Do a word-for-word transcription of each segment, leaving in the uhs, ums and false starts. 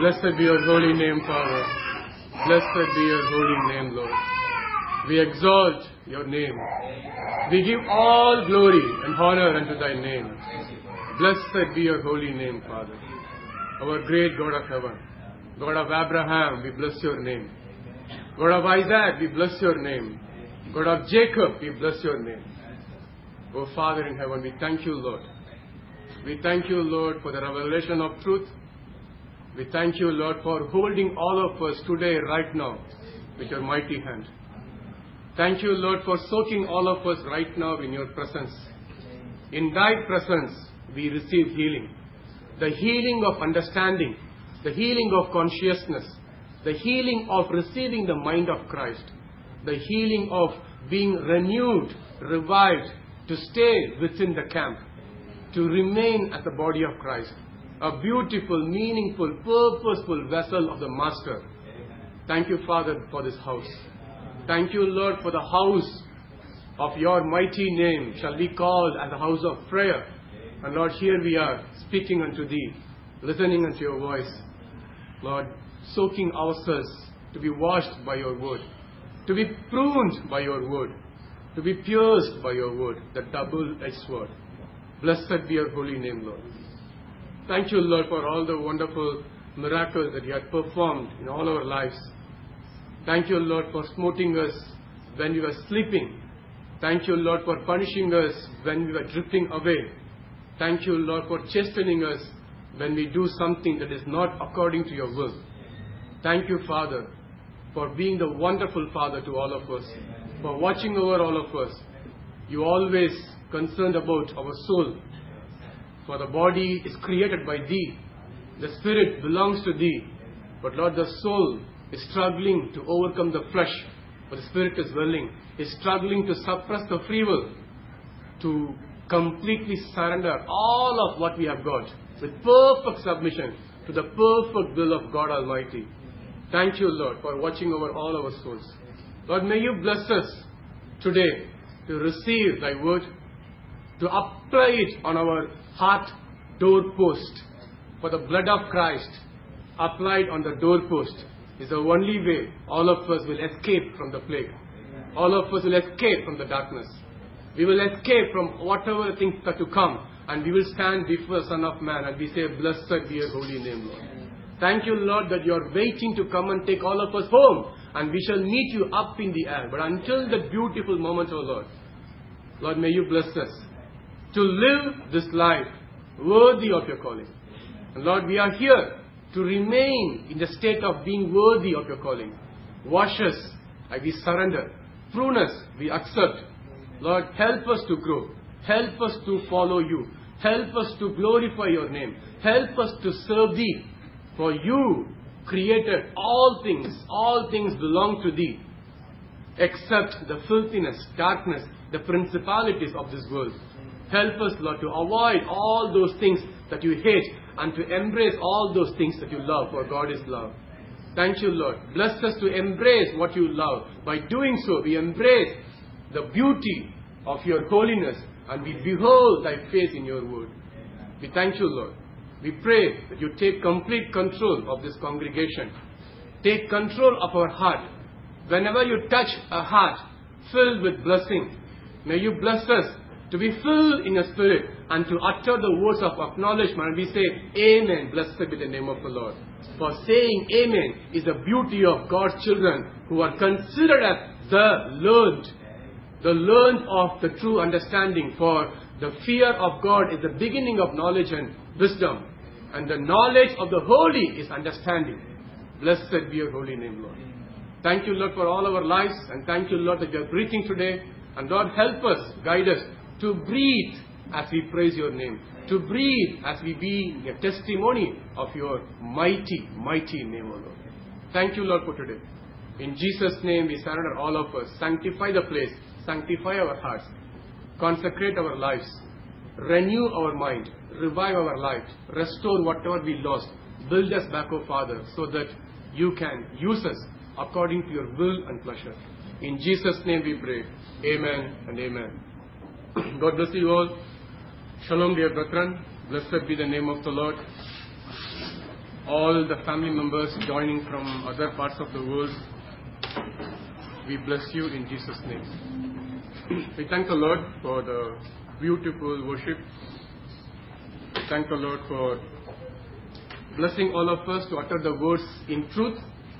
Blessed be your holy name, Father. Blessed be your holy name, Lord. We exalt your name. We give all glory and honor unto thy name. Blessed be your holy name, Father. Our great God of heaven, God of Abraham, we bless your name. God of Isaac, we bless your name. God of Jacob, we bless your name. O Father in heaven, we thank you, Lord. We thank you, Lord, for the revelation of truth. We thank you, Lord, for holding all of us today, right now, with your mighty hand. Thank you, Lord, for soaking all of us right now in your presence. In thy presence, we receive healing. The healing of understanding, the healing of consciousness, the healing of receiving the mind of Christ, the healing of being renewed, revived, to stay within the camp, to remain as the body of Christ, a beautiful, meaningful, purposeful vessel of the Master. Thank you, Father, for this house. Thank you, Lord, for the house of your mighty name shall be called as a house of prayer. And Lord, here we are, speaking unto thee, listening unto your voice. Lord, soaking ourselves to be washed by your word, to be pruned by your word, to be pierced by your word, the double-edged sword. Blessed be your holy name, Lord. Thank you, Lord, for all the wonderful miracles that you have performed in all our lives. Thank you, Lord, for smoting us when we were sleeping. Thank you, Lord, for punishing us when we were drifting away. Thank you, Lord, for chastening us when we do something that is not according to your will. Thank you, Father, for being the wonderful Father to all of us, for watching over all of us. You always concerned about our soul. For the body is created by thee. The spirit belongs to thee. But Lord, the soul is struggling to overcome the flesh. For the spirit is willing. Is struggling to suppress the free will. To completely surrender all of what we have got with perfect submission to the perfect will of God Almighty. Thank you, Lord, for watching over all our souls. Lord, may you bless us today to receive thy word, to apply it on our heart doorpost. For the blood of Christ applied on the doorpost is the only way all of us will escape from the plague. All of us will escape from the darkness. We will escape from whatever things are to come, and we will stand before the Son of Man and we say, blessed be your holy name, Lord. Thank you, Lord, that you are waiting to come and take all of us home, and we shall meet you up in the air. But until that beautiful moment, O Lord, Lord, may you bless us to live this life worthy of your calling. And Lord, we are here to remain in the state of being worthy of your calling. Wash us and we surrender. Prune us, we accept. Lord, help us to grow. Help us to follow you. Help us to glorify your name. Help us to serve thee. For you created all things. All things belong to thee. Except the filthiness, darkness, the principalities of this world. Help us, Lord, to avoid all those things that you hate and to embrace all those things that you love, for God is love. Thank you, Lord. Bless us to embrace what you love. By doing so, we embrace the beauty of your holiness and we behold thy face in your word. We thank you, Lord. We pray that you take complete control of this congregation. Take control of our heart. Whenever you touch a heart filled with blessing, may you bless us to be filled in your spirit and to utter the words of acknowledgement. And we say, Amen. Blessed be the name of the Lord. For saying Amen is the beauty of God's children who are considered as the learned. The learned of the true understanding. For the fear of God is the beginning of knowledge and wisdom. And the knowledge of the holy is understanding. Blessed be your holy name, Lord. Thank you, Lord, for all our lives. And thank you, Lord, that we are breathing today. And Lord, help us, guide us to breathe as we praise your name. To breathe as we be a testimony of your mighty, mighty name, O Lord. Thank you, Lord, for today. In Jesus' name we surrender all of us. Sanctify the place. Sanctify our hearts. Consecrate our lives. Renew our mind. Revive our life. Restore whatever we lost. Build us back, O Father, so that you can use us according to your will and pleasure. In Jesus' name we pray. Amen and amen. God bless you all. Shalom, dear brethren. Blessed be the name of the Lord. all the family members joining from other parts of the world, we bless you in Jesus' name. We thank the Lord for the beautiful worship. We thank the Lord for blessing all of us to utter the words in truth,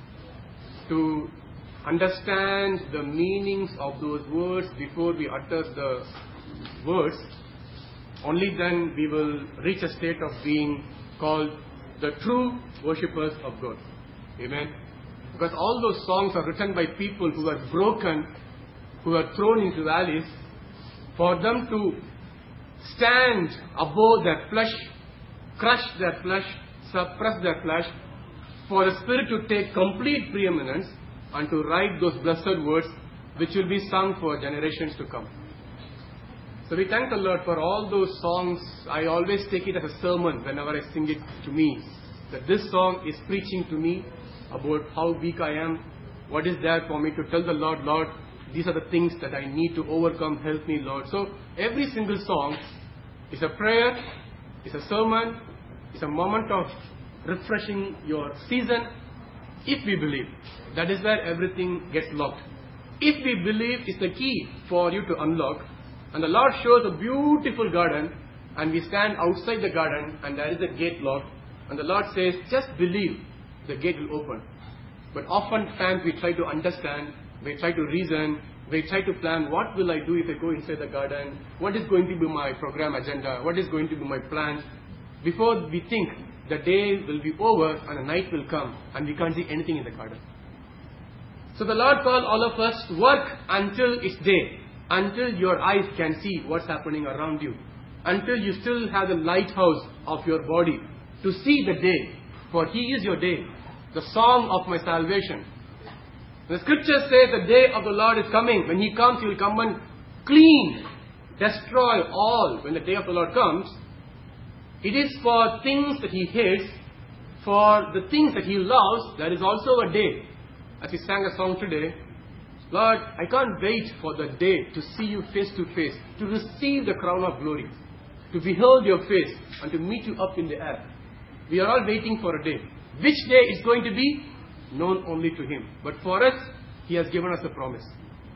to understand the meanings of those words before we utter the words. Only then we will reach a state of being called the true worshippers of God. Amen. Because all those songs are written by people who are broken, who are thrown into valleys, for them to stand above their flesh, crush their flesh, suppress their flesh, for the Spirit to take complete preeminence and to write those blessed words which will be sung for generations to come. So we thank the Lord for all those songs. I always take it as a sermon whenever I sing it to me, that this song is preaching to me about how weak I am, what is there for me to tell the Lord, Lord, these are the things that I need to overcome, help me, Lord. So every single song is a prayer, is a sermon, is a moment of refreshing your season, if we believe. That is where everything gets locked. If we believe is the key for you to unlock, and the Lord shows a beautiful garden, and we stand outside the garden, and there is a gate locked, and the Lord says, just believe, the gate will open. But oftentimes we try to understand, we try to reason, we try to plan, what will I do if I go inside the garden? What is going to be my program agenda? What is going to be my plans? Before we think, the day will be over and the night will come, and we can't see anything in the garden. So the Lord called all of us to work until it's day, until your eyes can see what's happening around you, until you still have the lighthouse of your body to see the day, for He is your day, the song of my salvation. The scripture says the day of the Lord is coming. When He comes, He will come and clean, destroy all. When the day of the Lord comes, it is for things that He hates, for the things that He loves. There is also a day, as we sang a song today, Lord, I can't wait for the day to see you face to face, to receive the crown of glory, to behold your face, and to meet you up in the air. We are all waiting for a day. Which day is going to be? Known only to Him. But for us, He has given us a promise.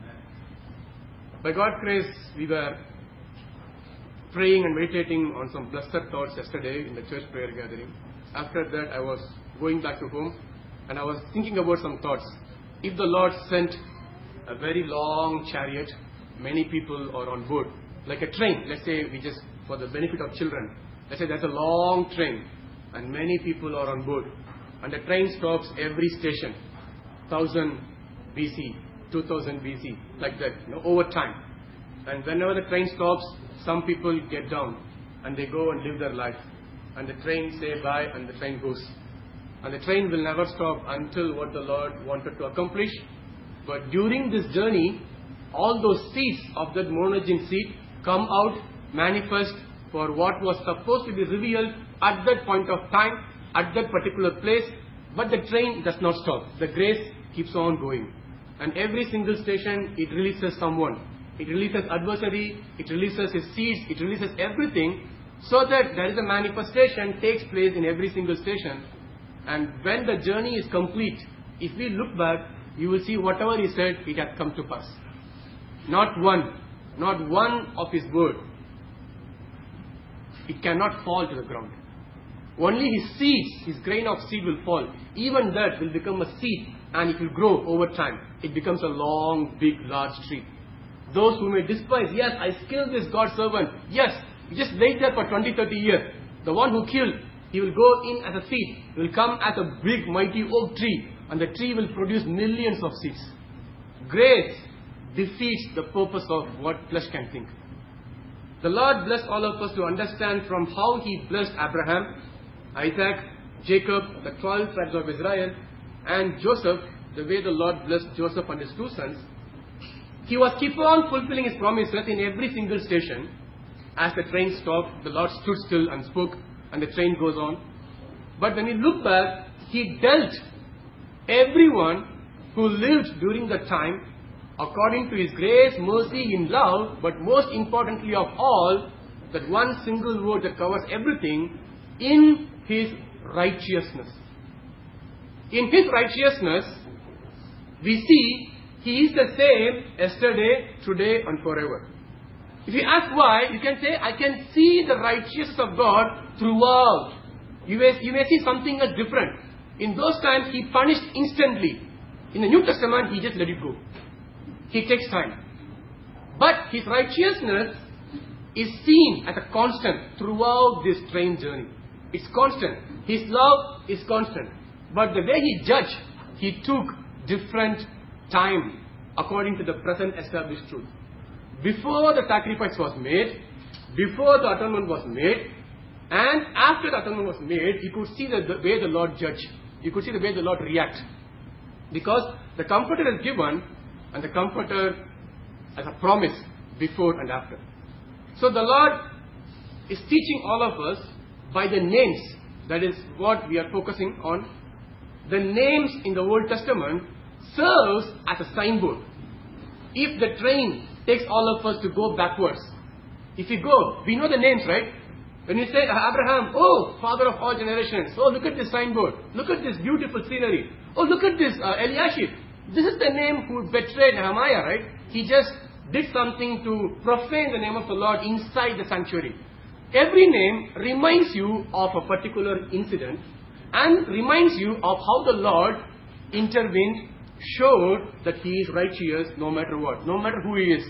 By God's grace, we were praying and meditating on some blessed thoughts yesterday in the church prayer gathering. After that, I was going back to home, and I was thinking about some thoughts. If the Lord sent a very long chariot, many people are on board, like a train, let's say we just, for the benefit of children, let's say there's a long train, and many people are on board, and the train stops every station, one thousand B C, two thousand B C, like that, you know, over time. And whenever the train stops, some people get down, and they go and live their life, and the train say bye, and the train goes. And the train will never stop until what the Lord wanted to accomplish. But during this journey, all those seeds of that monogen seed come out, manifest for what was supposed to be revealed at that point of time, at that particular place. But the train does not stop. The grace keeps on going. And every single station, it releases someone. It releases adversary, it releases his seeds, it releases everything, so that there is a manifestation takes place in every single station. And when the journey is complete, if we look back, you will see whatever He said, it has come to pass. Not one, not one of His word, it cannot fall to the ground. Only His seeds, His grain of seed will fall. Even that will become a seed, and it will grow over time. It becomes a long, big, large tree. Those who may despise, yes, I killed this God's servant. Yes, you just wait there for twenty, thirty years. The one who killed, he will go in as a seed. He will come as a big, mighty oak tree, and the tree will produce millions of seeds. Grace defeats the purpose of what flesh can think. The Lord bless all of us to understand from how He blessed Abraham, Isaac, Jacob, the twelve tribes of Israel, and Joseph, the way the Lord blessed Joseph and his two sons. He was keep on fulfilling His promises in every single station. As the train stopped, the Lord stood still and spoke, and the train goes on. But when we look back, He dealt everyone who lived during the time according to His grace, mercy, in love, but most importantly of all, that one single word that covers everything, in His righteousness. In His righteousness, we see He is the same yesterday, today and forever. If you ask why, you can say, I can see the righteousness of God throughout. You may, you may see something as different. In those times, He punished instantly. In the New Testament, He just let it go. He takes time. But His righteousness is seen as a constant throughout this train journey. It's constant. His love is constant. But the way He judged, He took different time according to the present established truth. Before the sacrifice was made, before the atonement was made, and after the atonement was made, you could see the, the way the Lord judged. You could see the way the Lord react. Because the Comforter is given, and the Comforter as a promise before and after. So the Lord is teaching all of us by the names. That is what we are focusing on. The names in the Old Testament serves as a signboard. If the train takes all of us to go backwards, if we go, we know the names, right? When you say Abraham, oh, father of all generations. Oh, look at this signboard. Look at this beautiful scenery. Oh, look at this uh, Eliashib. This is the name who betrayed Nehemiah, right? He just did something to profane the name of the Lord inside the sanctuary. Every name reminds you of a particular incident and reminds you of how the Lord intervened, showed that He is righteous no matter what, no matter who He is.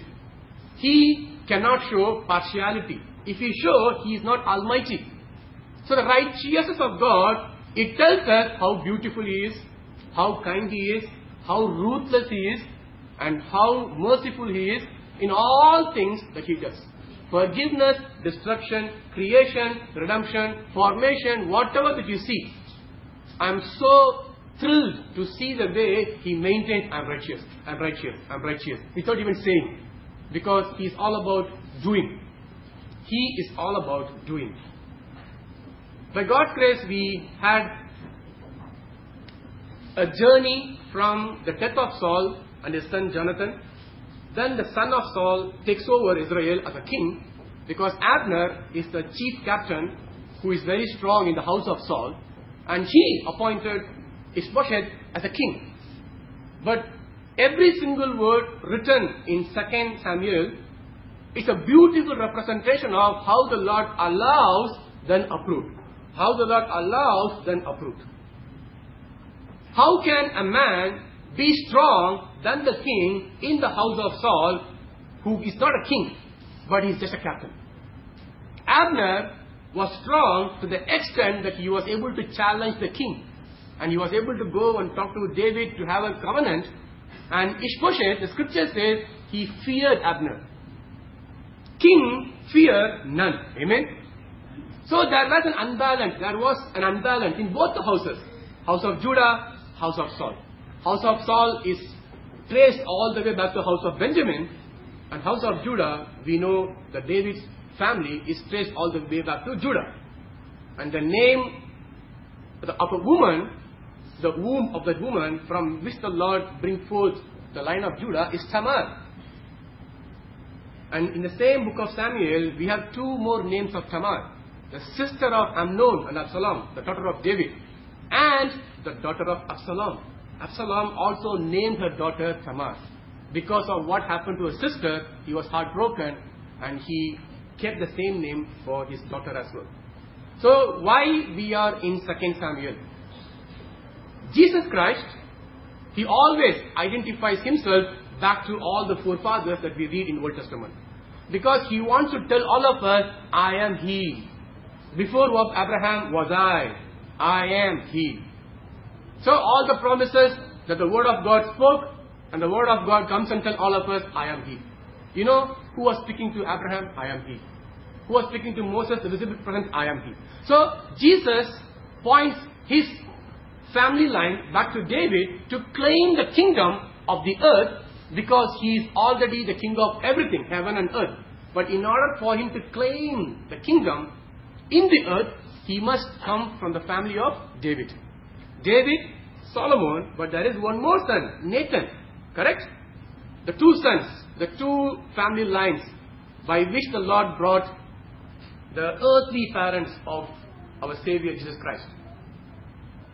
He cannot show partiality. If He shows, He is not almighty. So the righteousness of God, it tells us how beautiful He is, how kind He is, how ruthless He is, and how merciful He is in all things that He does. Forgiveness, destruction, creation, redemption, formation, whatever that you see. I am so thrilled to see the way He maintains, I am righteous, I am righteous, I am righteous, without even saying. Because He is all about doing. He is all about doing. By God's grace, we had a journey from the death of Saul and his son Jonathan. Then the son of Saul takes over Israel as a king, because Abner is the chief captain who is very strong in the house of Saul, and he appointed Ishbosheth as a king. But every single word written in Second Samuel is a beautiful representation of how the Lord allows, then approved. How the Lord allows, then approved. How can a man be strong than the king in the house of Saul, who is not a king, but he is just a captain? Abner was strong to the extent that he was able to challenge the king. And he was able to go and talk to David to have a covenant. And Ishbosheth, the scripture says, he feared Abner. King feared none. Amen? So there was an unbalance. There was an unbalance in both the houses. House of Judah, house of Saul. House of Saul is traced all the way back to house of Benjamin. And house of Judah, we know that David's family is traced all the way back to Judah. And the name of a woman, the womb of that woman from which the Lord bring forth the line of Judah, is Tamar. And in the same book of Samuel, we have two more names of Tamar. The sister of Amnon and Absalom, the daughter of David, and the daughter of Absalom. Absalom also named her daughter Tamar. Because of what happened to his sister, he was heartbroken and he kept the same name for his daughter as well. So why we are in Second Samuel? Jesus Christ, He always identifies Himself back to all the forefathers that we read in Old Testament. Because He wants to tell all of us, I am He. Before Abraham was I. I am He. So all the promises that the Word of God spoke, and the Word of God comes and tells all of us, I am He. You know who was speaking to Abraham? I am He. Who was speaking to Moses, the visible presence? I am He. So Jesus points His family line back to David to claim the kingdom of the earth, because He is already the king of everything, heaven and earth. But in order for Him to claim the kingdom in the earth, He must come from the family of David. David, Solomon, but there is one more son, Nathan. Correct? The two sons, the two family lines by which the Lord brought the earthly parents of our Savior Jesus Christ.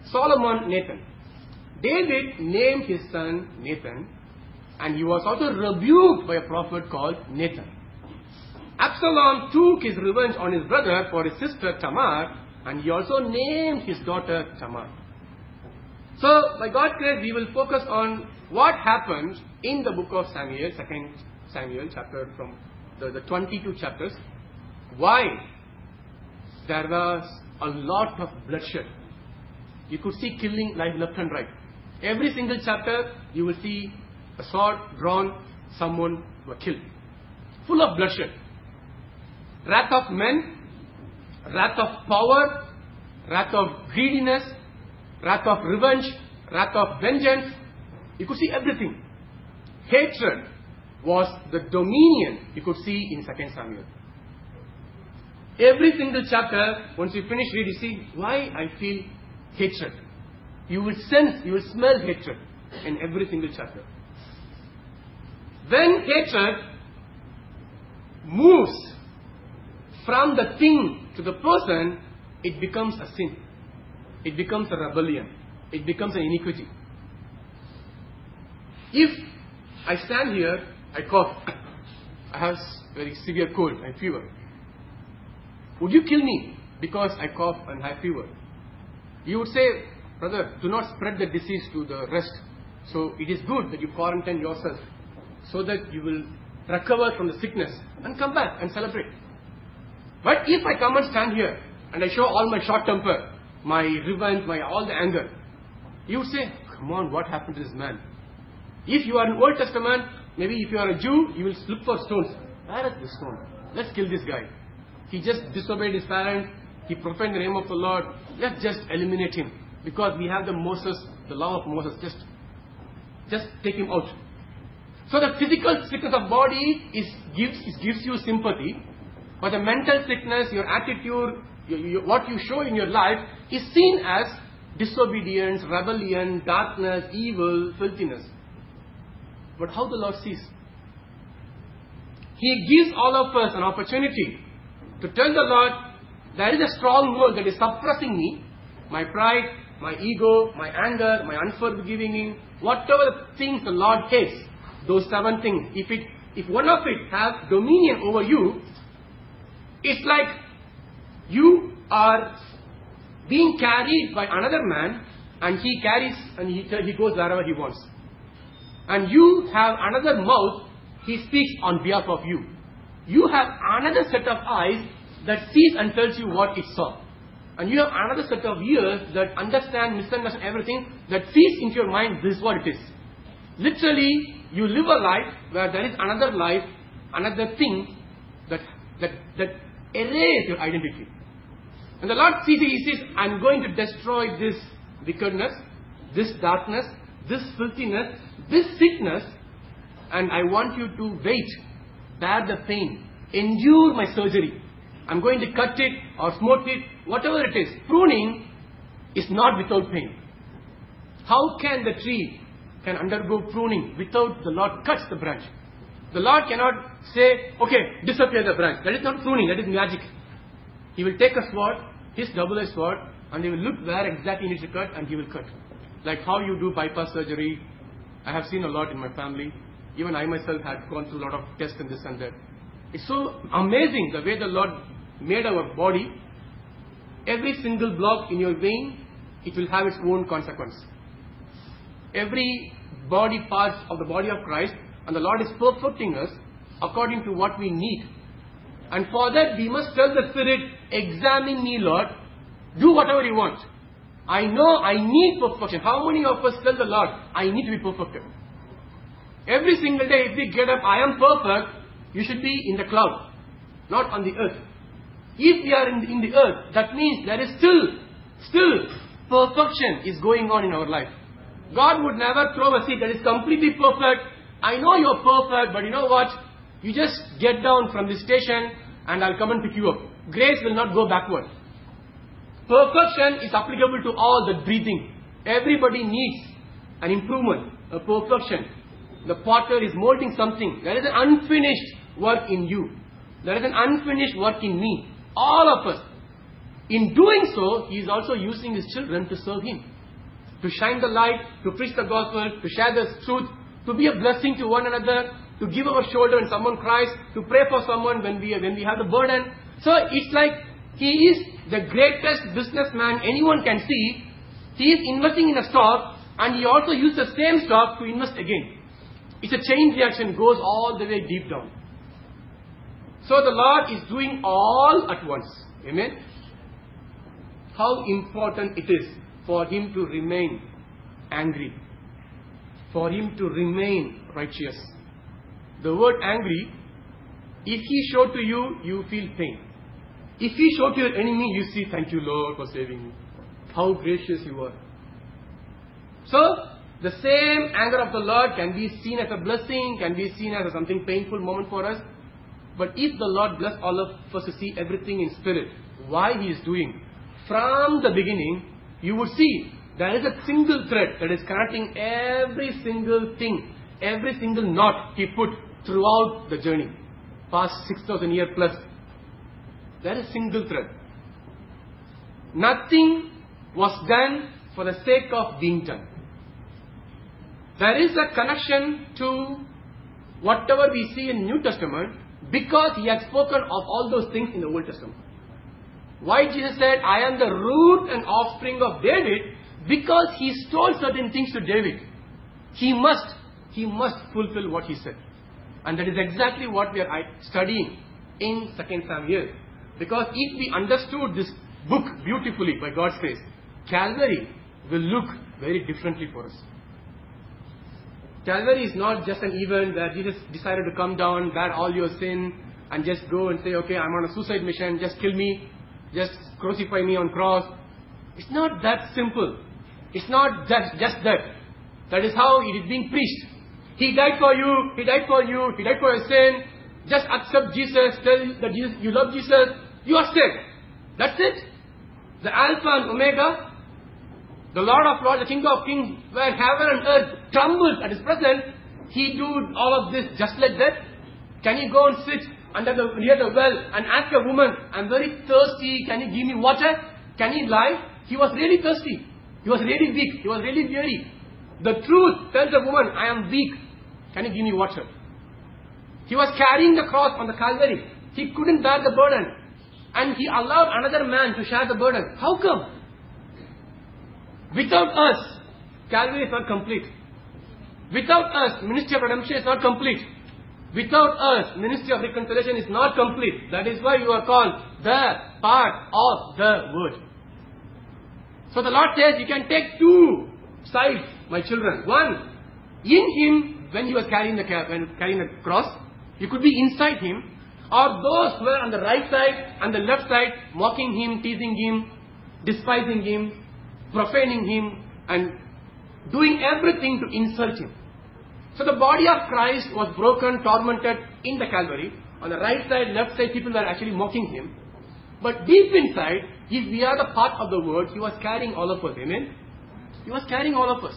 Solomon, Nathan. David named his son Nathan, and he was also rebuked by a prophet called Nathan. Absalom took his revenge on his brother for his sister Tamar, and he also named his daughter Tamar. So, by God's grace, we will focus on what happened in the book of Samuel, second Samuel, chapter from the, the twenty-two chapters. Why there was a lot of bloodshed. You could see killing like left and right. Every single chapter, you will see a sword drawn, someone were killed. Full of bloodshed. Wrath of men, wrath of power, wrath of greediness, wrath of revenge, wrath of vengeance. You could see everything. Hatred was the dominion you could see in second Samuel. Every single chapter, once you finish reading, you see why I feel hatred. You will sense, you will smell hatred in every single chapter. When hatred moves from the thing to the person, it becomes a sin. It becomes a rebellion. It becomes an iniquity. If I stand here, I cough, I have very severe cold and fever. Would you kill me because I cough and have fever? You would say, brother, do not spread the disease to the rest. So it is good that you quarantine yourself so that you will recover from the sickness and come back and celebrate. But if I come and stand here and I show all my short temper, my revenge, my all the anger, you would say, come on, what happened to this man? If you are in Old Testament, maybe if you are a Jew, you will look for stones. Where is the stone? Let's kill this guy. He just disobeyed his parents. He profaned the name of the Lord. Let's just eliminate him. Because we have the Moses, the law of Moses. Just, just take him out. So the physical sickness of body is gives, it gives you sympathy. But the mental sickness, your attitude, your, your, what you show in your life is seen as disobedience, rebellion, darkness, evil, filthiness. But how the Lord sees? He gives all of us an opportunity to tell the Lord, there is a stronghold that is suppressing me, my pride, my ego, my anger, my unforgiving, whatever things the Lord hates, those seven things, if it, if one of it have dominion over you, it's like you are being carried by another man, and he carries and he, he goes wherever he wants. And you have another mouth, he speaks on behalf of you. You have another set of eyes that sees and tells you what it saw. And you have another set of ears that understand, misunderstand everything, that feeds into your mind, this is what it is. Literally, you live a life where there is another life, another thing that, that, that erases your identity. And the Lord sees it, He says, I'm going to destroy this wickedness, this darkness, this filthiness, this sickness, and I want you to wait, bear the pain, endure my surgery. I'm going to cut it or smote it, whatever it is. Pruning is not without pain. How can the tree can undergo pruning without the Lord cuts the branch? The Lord cannot say, okay, disappear the branch. That is not pruning, that is magic. He will take a sword, his double-edged sword, and he will look where exactly he needs to cut, and he will cut. Like how you do bypass surgery. I have seen a lot in my family. Even I myself had gone through a lot of tests and this and that. It's so amazing the way the Lord made our body. Every single block in your vein, it will have its own consequence. Every body parts of the body of Christ, and the Lord is perfecting us according to what we need. And for that, we must tell the Spirit, examine me, Lord. Do whatever you want. I know I need perfection. How many of us tell the Lord, I need to be perfected? Every single day, if we get up, I am perfect, you should be in the cloud, not on the earth. If we are in the, in the earth, that means there is still, still perfection is going on in our life. God would never throw a seed that is completely perfect. I know you're perfect, but you know what? You just get down from the station and I'll come and pick you up. Grace will not go backward. Perfection is applicable to all the breathing. Everybody needs an improvement, a perfection. The potter is molding something. There is an unfinished work in you. There is an unfinished work in me. All of us. In doing so, He is also using His children to serve Him. to shine the light, to preach the gospel, to share the truth, to be a blessing to one another, to give our shoulder when someone cries, to pray for someone when we, when we have the burden. So it's like he is the greatest businessman anyone can see. He is investing in a stock and he also used the same stock to invest again. It's a chain reaction, goes all the way deep down. So the Lord is doing all at once. Amen. How important it is for him to remain angry, for him to remain righteous. The word angry, if he showed to you, you feel pain. If he showed to your enemy, you see, thank you Lord for saving me. How gracious you are. So, the same anger of the Lord can be seen as a blessing, can be seen as a something painful moment for us. But if the Lord bless all of us to see everything in spirit, why he is doing, from the beginning, you would see there is a single thread that is connecting every single thing, every single knot he put throughout the journey. Past six thousand years plus. There is a single thread. Nothing was done for the sake of being done. There is a connection to whatever we see in New Testament because he had spoken of all those things in the Old Testament. Why Jesus said, I am the root and offspring of David? Because he told certain things to David. He must, he must fulfill what he said. And that is exactly what we are studying in Second Samuel. Because if we understood this book beautifully by God's grace, Calvary will look very differently for us. Calvary is not just an event where Jesus decided to come down, bear all your sin, and just go and say, okay, I'm on a suicide mission, just kill me, just crucify me on cross. It's not that simple. It's not just, just that. That is how it is being preached. He died for you, He died for you, He died for your sin. Just accept Jesus, tell that Jesus, you love Jesus, you are saved. That's it. The Alpha and Omega, the Lord of Lords, the King of Kings, where heaven and earth trembles at His presence, He do all of this just like that. Can He go and sit under the, near the well and ask a woman, I'm very thirsty, can you give me water? Can He lie? He was really thirsty. He was really weak. He was really weary. The truth tells the woman, I am weak. Can you give me water? He was carrying the cross on the Calvary. He couldn't bear the burden. And He allowed another man to share the burden. How come? Without us, Calvary is not complete. Without us, ministry of redemption is not complete. Without us, ministry of reconciliation is not complete. That is why you are called the part of the word. So the Lord says, you can take two sides, my children. One, in Him, when He was carrying the, when carrying the cross, you could be inside Him. Or those who are on the right side and the left side, mocking Him, teasing Him, despising Him, profaning Him, and doing everything to insult Him. So the body of Christ was broken, tormented in the Calvary. On the right side, left side, people were actually mocking Him. But deep inside, if we are the part of the word, He was carrying all of us. Amen? He was carrying all of us.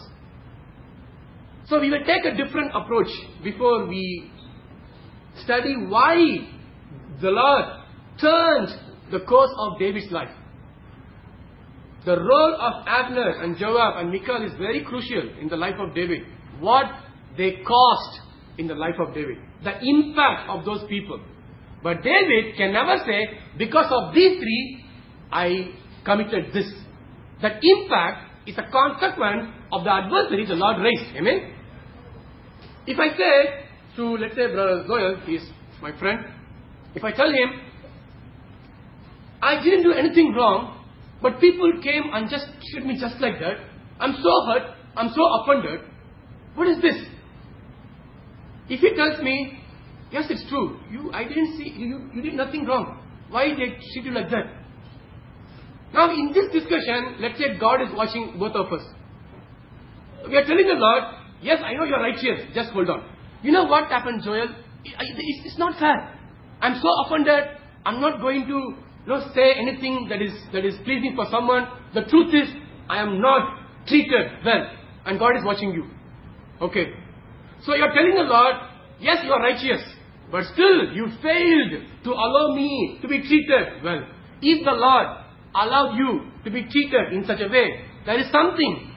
So we will take a different approach before we study why the Lord turned the course of David's life. The role of Abner and Joab and Michal is very crucial in the life of David. What they caused in the life of David. The impact of those people. But David can never say, because of these three, I committed this. That impact is a consequence of the adversary the Lord raised. Amen? If I say to, let's say, Brother Zoel, he is my friend. If I tell him, I didn't do anything wrong, but people came and just treated me just like that. I'm so hurt. I'm so offended. What is this? If he tells me, yes, it's true. You, I didn't see, you, you did nothing wrong. Why did they treat you like that? Now, in this discussion, let's say God is watching both of us. We are telling the Lord, yes, I know you are righteous. Just hold on. You know what happened, Joel? It's not fair. I'm so offended. I'm not going to you know, say anything that is that is pleasing for someone. The truth is, I am not treated well. And God is watching you. Okay. So you are telling the Lord, yes, you are righteous. But still, you failed to allow me to be treated well. If the Lord allowed you to be treated in such a way, there is something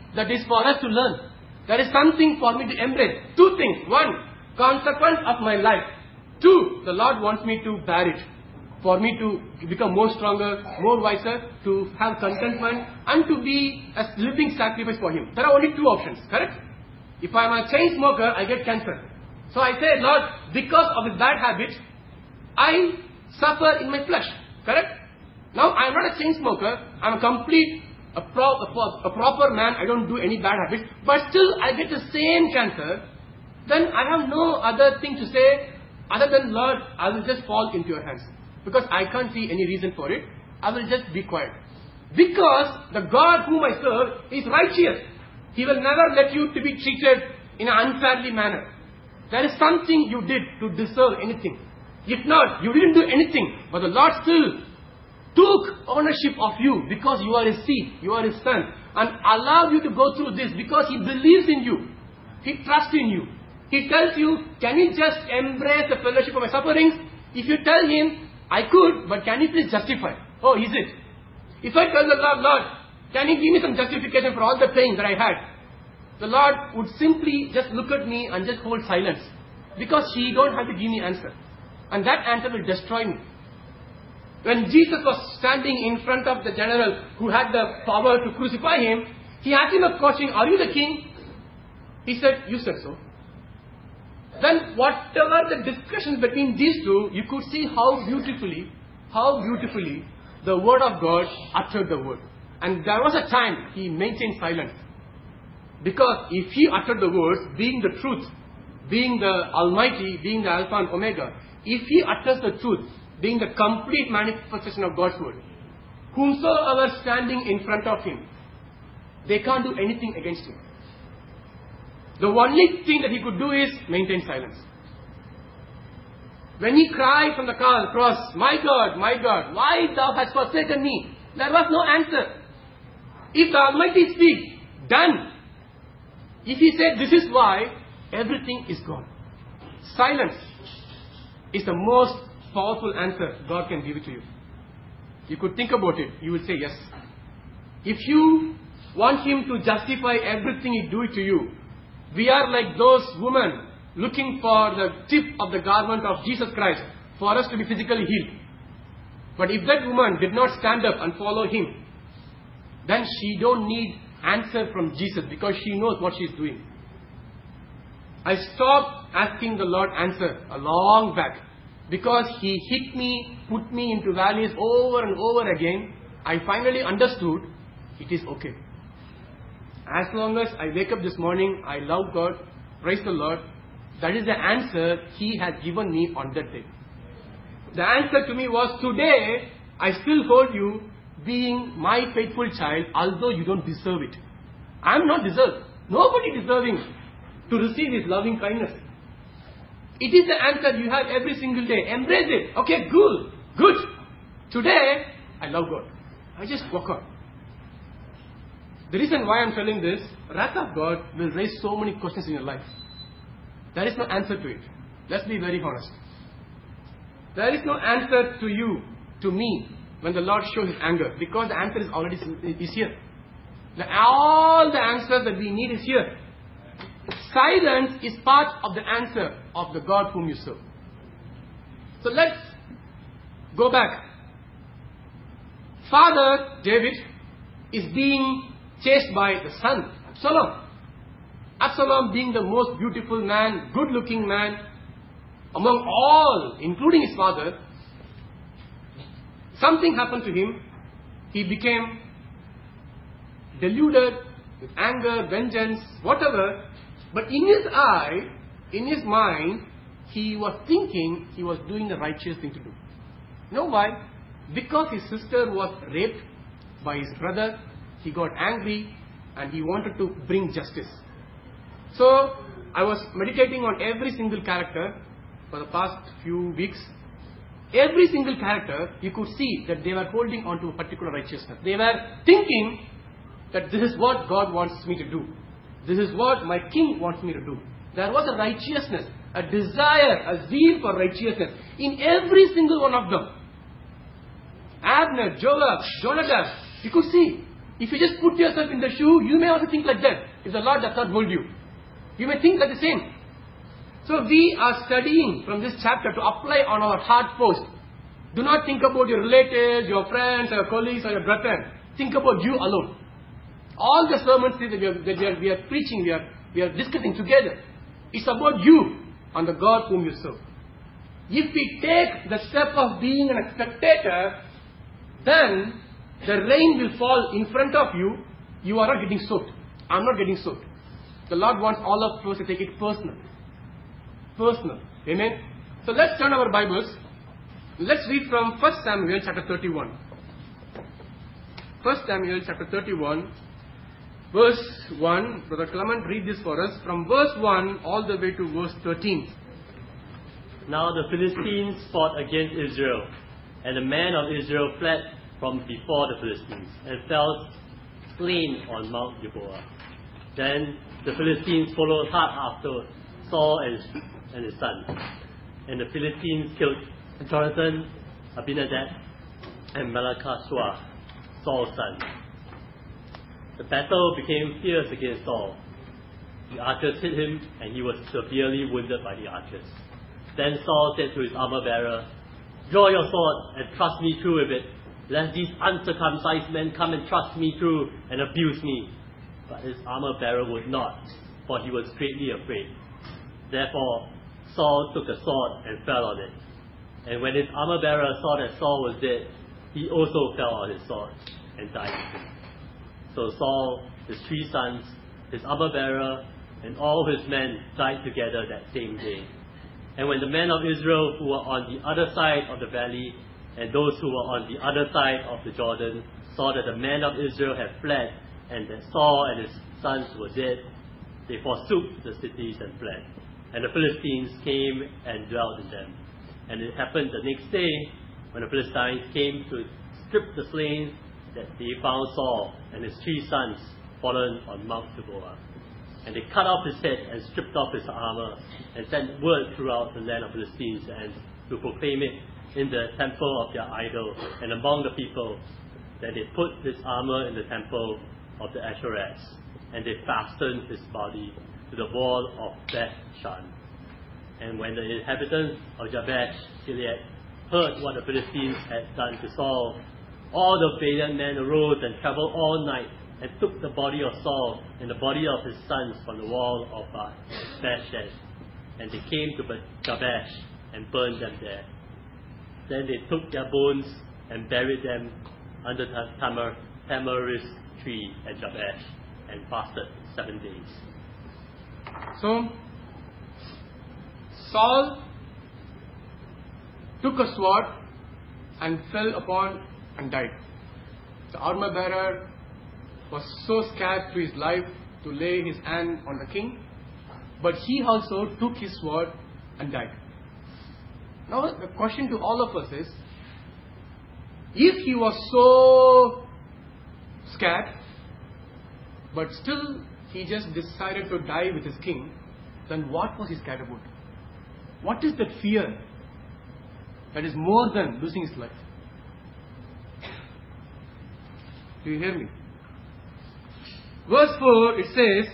that is for us to learn. There is something for me to embrace. Two things. One, consequence of my life. Two, the Lord wants me to bear it. For me to become more stronger, more wiser, to have contentment, and to be a living sacrifice for Him. There are only two options, correct? If I am a chain smoker, I get cancer. So I say, Lord, because of this bad habit, I suffer in my flesh, correct? Now I am not a chain smoker, I am a complete, a, pro, a, a proper man, I don't do any bad habits, but still I get the same cancer, then I have no other thing to say other than, Lord, I will just fall into your hands. Because I can't see any reason for it, I will just be quiet. Because the God whom I serve is righteous. He will never let you to be treated in an unfairly manner. There is something you did to deserve anything. If not, you didn't do anything. But the Lord still took ownership of you because you are His seed, you are His son. And allowed you to go through this because He believes in you. He trusts in you. He tells you, can you just embrace the fellowship of my sufferings? If you tell Him, I could, but can you please justify? Oh, is it? If I tell the Lord, Lord, can you give me some justification for all the pain that I had? The Lord would simply just look at me and just hold silence. Because He don't have to give me answer. And that answer will destroy me. When Jesus was standing in front of the general who had the power to crucify Him, he asked him a question, are you the king? He said, you said so. Then whatever the discussion between these two, you could see how beautifully, how beautifully the word of God uttered the word. And there was a time he maintained silence. Because if he uttered the words, being the truth, being the Almighty, being the Alpha and Omega, if he utters the truth, being the complete manifestation of God's word, whomsoever standing in front of him, they can't do anything against him. The only thing that he could do is maintain silence. When he cried from the cross, my God, my God, why thou hast forsaken me? There was no answer. If the Almighty speaks, done. If He said, this is why, everything is gone. Silence is the most powerful answer God can give it to you. You could think about it. You will say yes. If you want Him to justify everything He do it to you, we are like those women looking for the tip of the garment of Jesus Christ for us to be physically healed. But if that woman did not stand up and follow Him, then she don't need answer from Jesus because she knows what she is doing. I stopped asking the Lord answer a long back because He hit me, put me into valleys over and over again. I finally understood it is okay. As long as I wake up this morning, I love God, praise the Lord. That is the answer He has given me on that day. The answer to me was, today I still hold you being my faithful child, although you don't deserve it. I am not deserved. Nobody deserving to receive His loving kindness. It is the answer you have every single day. Embrace it. Okay, good. Good. Today, I love God. I just walk on. The reason why I am telling this, wrath of God will raise so many questions in your life. There is no answer to it. Let's be very honest. There is no answer to you, to me, when the Lord shows His anger, because the answer is already is here. The, all the answers that we need is here. Silence is part of the answer of the God whom you serve. So let's go back. Father David is being chased by the son, Absalom. Absalom being the most beautiful man, good looking man among all, including his father. Something happened to him. He became deluded with anger, vengeance, whatever. But in his eye, in his mind, he was thinking he was doing the righteous thing to do. You know why? Because his sister was raped by his brother, he got angry and he wanted to bring justice. So, I was meditating on every single character for the past few weeks. Every single character, you could see that they were holding on to a particular righteousness. They were thinking that this is what God wants me to do. This is what my king wants me to do. There was a righteousness, a desire, a zeal for righteousness in every single one of them. Abner, Joab, Jonadab, you could see. If you just put yourself in the shoe, you may also think like that. If the Lord does not hold you, you may think like the same. So we are studying from this chapter to apply on our heart post. Do not think about your relatives, your friends, your colleagues, or your brethren. Think about you alone. All the sermons that we are, that we are, we are preaching, we are, we are discussing together. It's about you and the God whom you serve. If we take the step of being a spectator, then the rain will fall in front of you. You are not getting soaked. I'm not getting soaked. The Lord wants all of us to take it personal. Personal. Amen. So let's turn our Bibles. Let's read from First Samuel chapter thirty-one. First Samuel chapter thirty-one, verse one. Brother Clement, read this for us from verse one all the way to verse thirteen. Now the Philistines fought against Israel, and the men of Israel fled from before the Philistines, and fell slain on Mount Gilboa. Then the Philistines followed hard after Saul and his, and his sons, and the Philistines killed Jonathan, Abinadab, and Malchishua, Saul's son. The battle became fierce against Saul. The archers hit him, and he was severely wounded by the archers. Then Saul said to his armor-bearer, "Draw your sword and thrust me through with it, lest these uncircumcised men come and thrust me through and abuse me." But his armor-bearer would not, for he was greatly afraid. Therefore Saul took a sword and fell on it. And when his armor-bearer saw that Saul was dead, he also fell on his sword and died with him. So Saul, his three sons, his armor-bearer, and all his men died together that same day. And when the men of Israel who were on the other side of the valley and those who were on the other side of the Jordan saw that the men of Israel had fled and that Saul and his sons were dead, they forsook the cities and fled. And the Philistines came and dwelt in them. And it happened the next day, when the Philistines came to strip the slain, that they found Saul and his three sons fallen on Mount Gilboa. And they cut off his head and stripped off his armor, and sent word throughout the land of Philistines, and to proclaim it in the temple of their idol and among the people, that they put his armor in the temple of the Ashereths, and they fastened his body to the wall of Beth-shan. And when the inhabitants of Jabesh Gilead heard what the Philistines had done to Saul, all the valiant men arose and travelled all night, and took the body of Saul and the body of his sons from the wall of uh, Beth-shan. And they came to Jabesh and burned them there. Then they took their bones and buried them under the tamar, tamarisk tree at Jabesh, and fasted seven days. So Saul took a sword and fell upon and died. The armor bearer was so scared to his life to lay his hand on the king, but he also took his sword and died. Now the question to all of us is, if he was so scared, but still he just decided to die with his king, then what was he scared about? What is that fear that is more than losing his life? Do you hear me? Verse four, it says,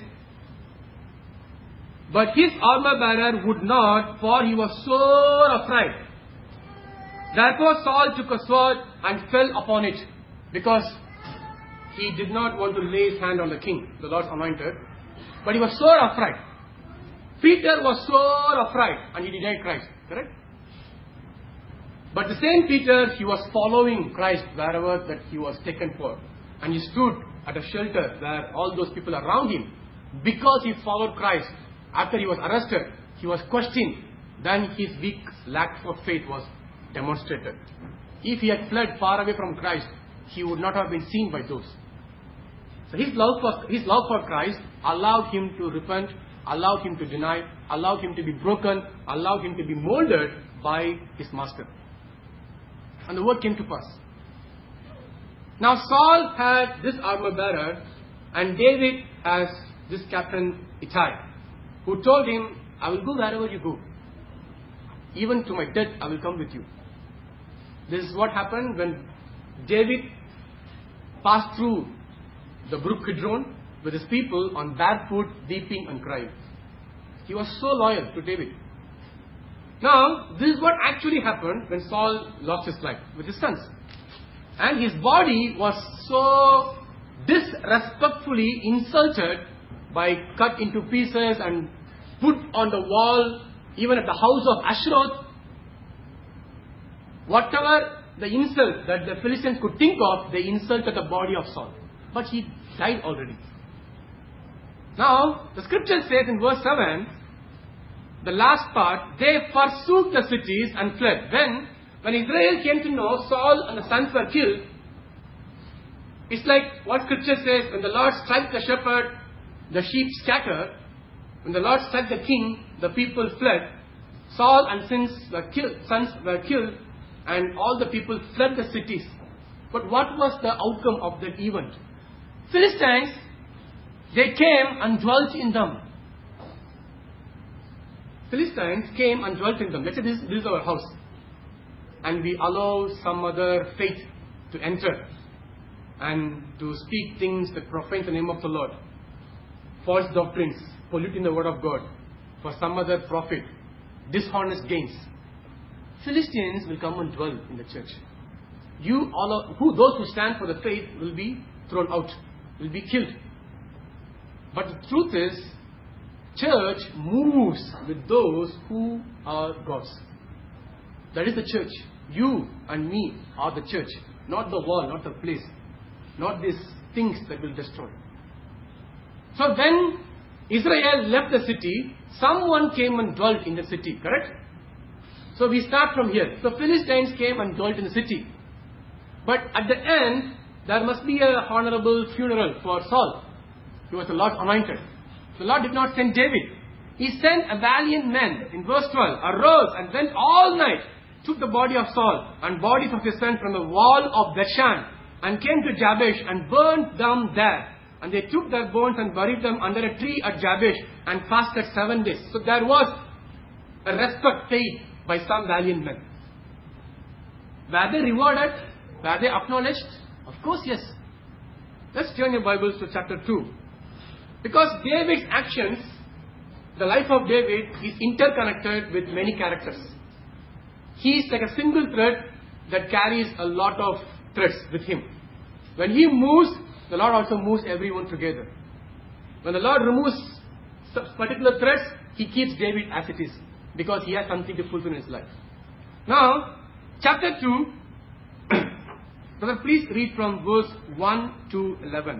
"But his armor-bearer would not, for he was sore afraid. Therefore Saul took a sword and fell upon it," because he did not want to lay his hand on the king, the Lord's anointed, but he was sore afraid. Peter was sore afraid and he denied Christ, correct? But the same Peter, he was following Christ wherever that he was taken for. And he stood at a shelter where all those people around him, because he followed Christ, after he was arrested, he was questioned. Then his weak lack of faith was demonstrated. If he had fled far away from Christ, he would not have been seen by those. So his love for, his love for Christ allowed him to repent, allowed him to deny, allowed him to be broken, allowed him to be molded by his master. And the word came to pass. Now Saul had this armor bearer, and David has this captain Ittai, who told him, "I will go wherever you go. Even to my death I will come with you." This is what happened when David passed through the brook Kidron with his people on barefoot, weeping and crying. He was so loyal to David. Now, this is what actually happened when Saul lost his life with his sons. And his body was so disrespectfully insulted by cut into pieces and put on the wall, even at the house of Ashroth. Whatever the insult that the Philistines could think of, they insulted the body of Saul. But he died already. Now, the scripture says in verse seven, the last part, they forsook the cities and fled. When, when Israel came to know Saul and the sons were killed, it's like what scripture says, when the Lord strikes the shepherd, the sheep scatter. When the Lord struck the king, the people fled. Saul and sons were killed, sons were killed, and all the people fled the cities. But what was the outcome of that event? Philistines, they came and dwelt in them. Philistines came and dwelt in them. Let's say this, this is our house. And we allow some other faith to enter and to speak things that profane the name of the Lord. False doctrines, polluting the word of God for some other profit, dishonest gains. Philistines will come and dwell in the church. You, all of, who those who stand for the faith will be thrown out, will be killed. But the truth is, church moves with those who are God's. That is the church. You and me are the church, not the wall, not the place, not these things that will destroy. So when Israel left the city, someone came and dwelt in the city, correct? So we start from here. So Philistines came and dwelt in the city. But at the end, there must be a honorable funeral for Saul. He was the Lord's anointed. The Lord did not send David. He sent a valiant man, in verse twelve, arose and went all night, took the body of Saul and bodies of his sons from the wall of Bethshan, and came to Jabesh and burned them there. And they took their bones and buried them under a tree at Jabesh and fasted seven days. So there was a respect paid by some valiant men. Were they rewarded? Were they acknowledged? Of course, yes. Let's turn your Bibles to chapter two. Because David's actions, the life of David is interconnected with many characters. He is like a single thread that carries a lot of threads with him. When he moves, the Lord also moves everyone together. When the Lord removes particular threads, He keeps David as it is, because he has something to fulfill in his life. Now, chapter two, brother, please read from verse one to eleven.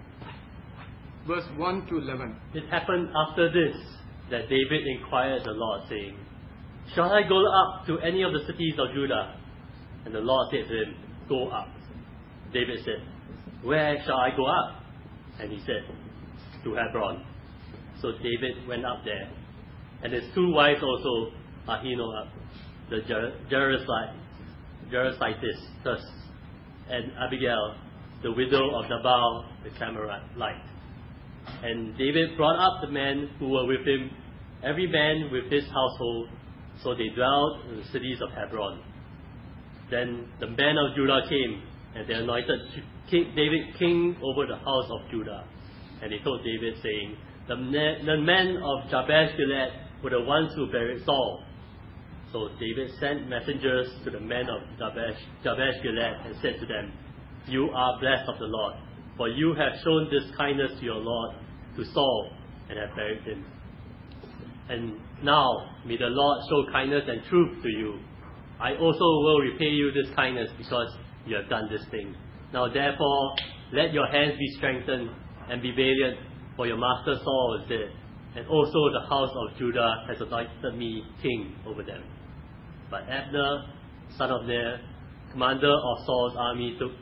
Verse one to eleven. It happened after this that David inquired the Lord, saying, Shall I go up to any of the cities of Judah? And the Lord said to him, Go up. David said, Where shall I go up? And he said, To Hebron. So David went up there, and his two wives also, Ahinoam, the Jezreelite, Jezreelitess, and Abigail, the widow of Nabal the Carmelite. And David brought up the men who were with him, every man with his household, so they dwelt in the cities of Hebron. Then the men of Judah came, and they anointed King David king over the house of Judah. And they told David, saying, The, the men of Jabesh Gilead were the ones who buried Saul. So David sent messengers to the men of Jabesh, Jabesh Gilead and said to them, You are blessed of the Lord, for you have shown this kindness to your Lord, to Saul, and have buried him. And now may the Lord show kindness and truth to you. I also will repay you this kindness, because you have done this thing. Now therefore, let your hands be strengthened and be valiant, for your master Saul is dead, and also the house of Judah has anointed me king over them. But Abner, son of Ner, commander of Saul's army, took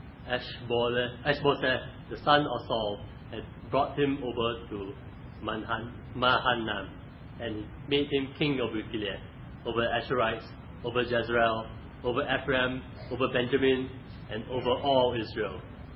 Ishbosheth, the son of Saul, and brought him over to Mahanaim, and made him king over Gilead, over Asherites, over Jezreel, over Ephraim, over Benjamin, and over all Israel.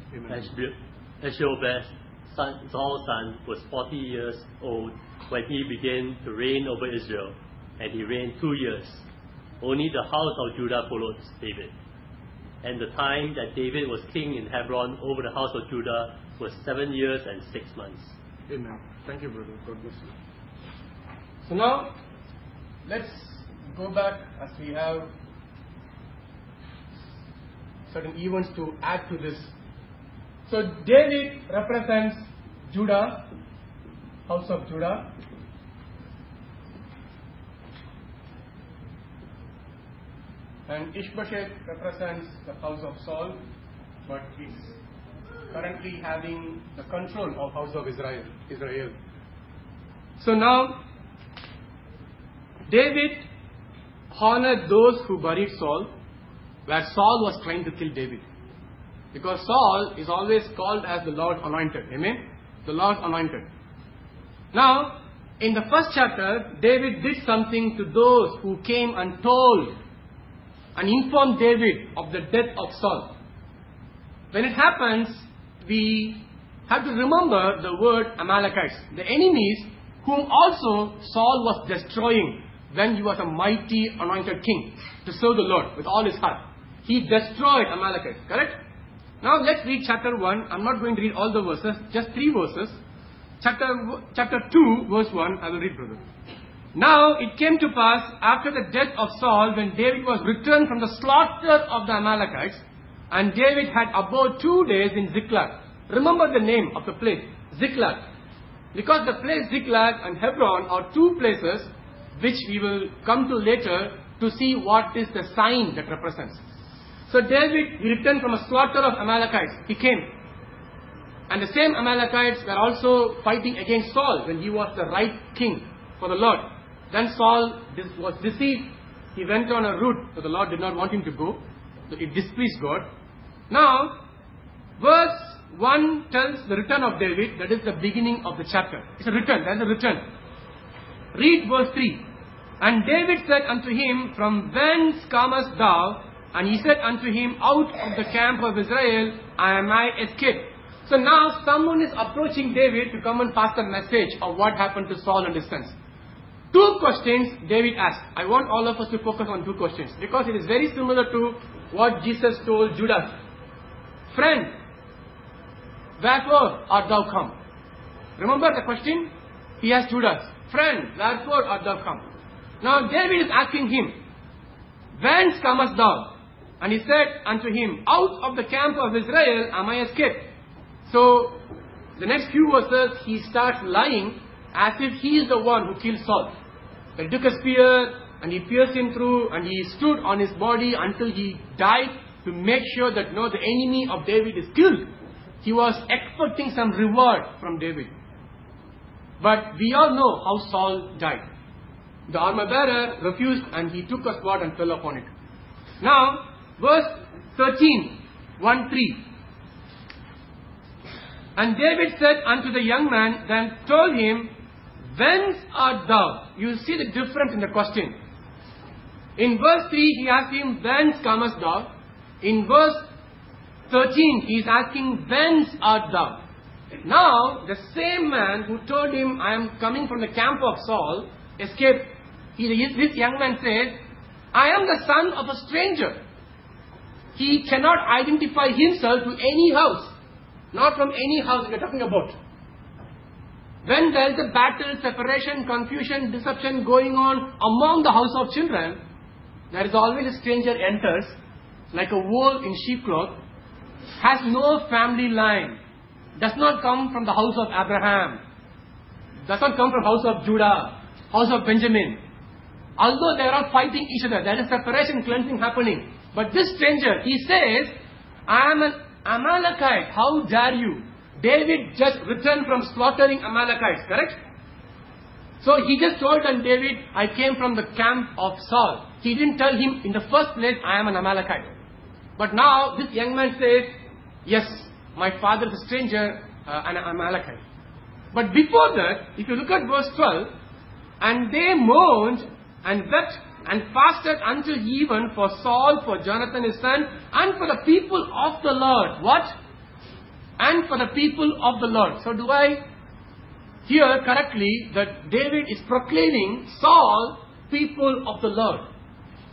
Ashobeth, son, Saul's son, was forty years old when he began to reign over Israel, and he reigned two years. Only the house of Judah followed David. and the time that David was king in Hebron over the house of Judah was seven years and six months. Amen. Thank you, brother. God bless you. So now, let's go back as we have certain events to add to this. So David represents Judah, house of Judah. And Ishbosheth represents the house of Saul, but is currently having the control of house of Israel. Israel. So now, David honored those who buried Saul, where Saul was trying to kill David. Because Saul is always called as the Lord Anointed. Amen? The Lord Anointed. Now, in the first chapter, David did something to those who came and told and informed David of the death of Saul. When it happens, we have to remember the word Amalekites, the enemies whom also Saul was destroying when he was a mighty anointed king to serve the Lord with all his heart. He destroyed Amalekites, correct? Now let's read chapter one. I'm not going to read all the verses, just three verses. Chapter, chapter two, verse one, I will read, brother. Now it came to pass after the death of Saul, when David was returned from the slaughter of the Amalekites, and David had abode two days in Ziklag. Remember the name of the place, Ziklag. Because the place Ziklag and Hebron are two places which we will come to later to see what is the sign that represents. So David, he returned from a slaughter of Amalekites. He came. And the same Amalekites were also fighting against Saul when he was the right king for the Lord. Then Saul was deceived. He went on a route that the Lord did not want him to go. So it displeased God. Now, verse one tells the return of David. That is the beginning of the chapter. It's a return. That's a return. Read verse three. And David said unto him, From whence comest thou? And he said unto him, Out of the camp of Israel am I escaped. So now someone is approaching David to come and pass the message of what happened to Saul and his sons. Two questions David asked. I want all of us to focus on two questions, because it is very similar to what Jesus told Judas. Friend, wherefore art thou come? Remember the question? He asked Judas, Friend, wherefore art thou come? Now David is asking him, Whence comest thou? And he said unto him, Out of the camp of Israel am I escaped. So, the next few verses, he starts lying as if he is the one who killed Saul. He took a spear and he pierced him through, and he stood on his body until he died to make sure that no, the enemy of David is killed. He was expecting some reward from David. But we all know how Saul died. The armor bearer refused, and he took a sword and fell upon it. Now, verse thirteen, one three. And David said unto the young man, then told him, Whence art thou? You see the difference in the question. In verse three, he asked him, Whence comest thou? In verse thirteen, he is asking, Whence art thou? Now, the same man who told him, I am coming from the camp of Saul, escaped. He, this young man says, I am the son of a stranger. He cannot identify himself to any house. Not from any house we are talking about. When there is a battle, separation, confusion, deception going on among the house of children, there is always a stranger enters, like a wolf in sheep cloth, has no family line, does not come from the house of Abraham, does not come from house of Judah, house of Benjamin. Although they are all fighting each other, there is separation, cleansing happening. But this stranger, he says, I am an Amalekite. How dare you? David just returned from slaughtering Amalekites, correct? So he just told them, David, I came from the camp of Saul. He didn't tell him in the first place, I am an Amalekite. But now this young man says, yes, my father is a stranger, uh, an Amalekite. But before that, if you look at verse twelve, and they mourned and wept and fasted until even for Saul, for Jonathan his son, and for the people of the Lord. What? And for the people of the Lord. So do I hear correctly that David is proclaiming Saul, people of the Lord?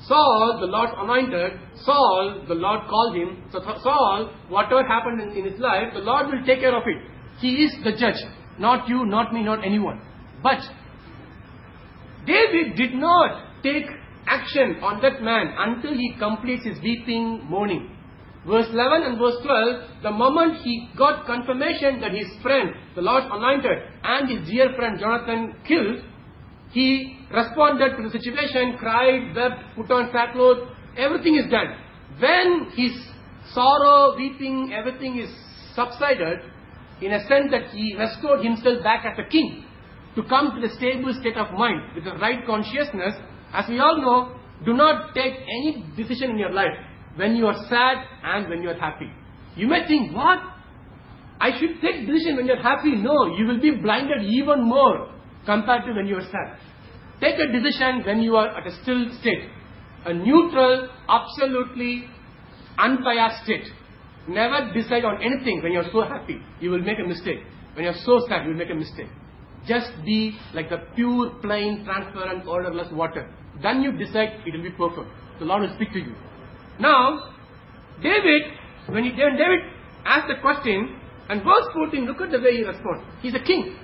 Saul, the Lord's anointed, Saul, the Lord called him. So Saul, whatever happened in, in his life, the Lord will take care of it. He is the judge. Not you, not me, not anyone. But David did not take action on that man until he completes his weeping, mourning. Verse eleven and verse twelve, the moment he got confirmation that his friend, the Lord's anointed, and his dear friend Jonathan killed, he responded to the situation, cried, wept, put on sackcloth, everything is done. When his sorrow, weeping, everything is subsided, in a sense that he restored himself back as a king, to come to the stable state of mind, with the right consciousness. As we all know, do not take any decision in your life when you are sad and when you are happy. You may think, what? I should take decision when you are happy. No, you will be blinded even more compared to when you are sad. Take a decision when you are at a still state. A neutral, absolutely unbiased state. Never decide on anything when you are so happy. You will make a mistake. When you are so sad, you will make a mistake. Just be like the pure, plain, transparent, odorless water. Then you decide, it will be perfect. The Lord will speak to you. Now, David, when, he, when David asked the question, and verse fourteen, look at the way he responds. He's a king.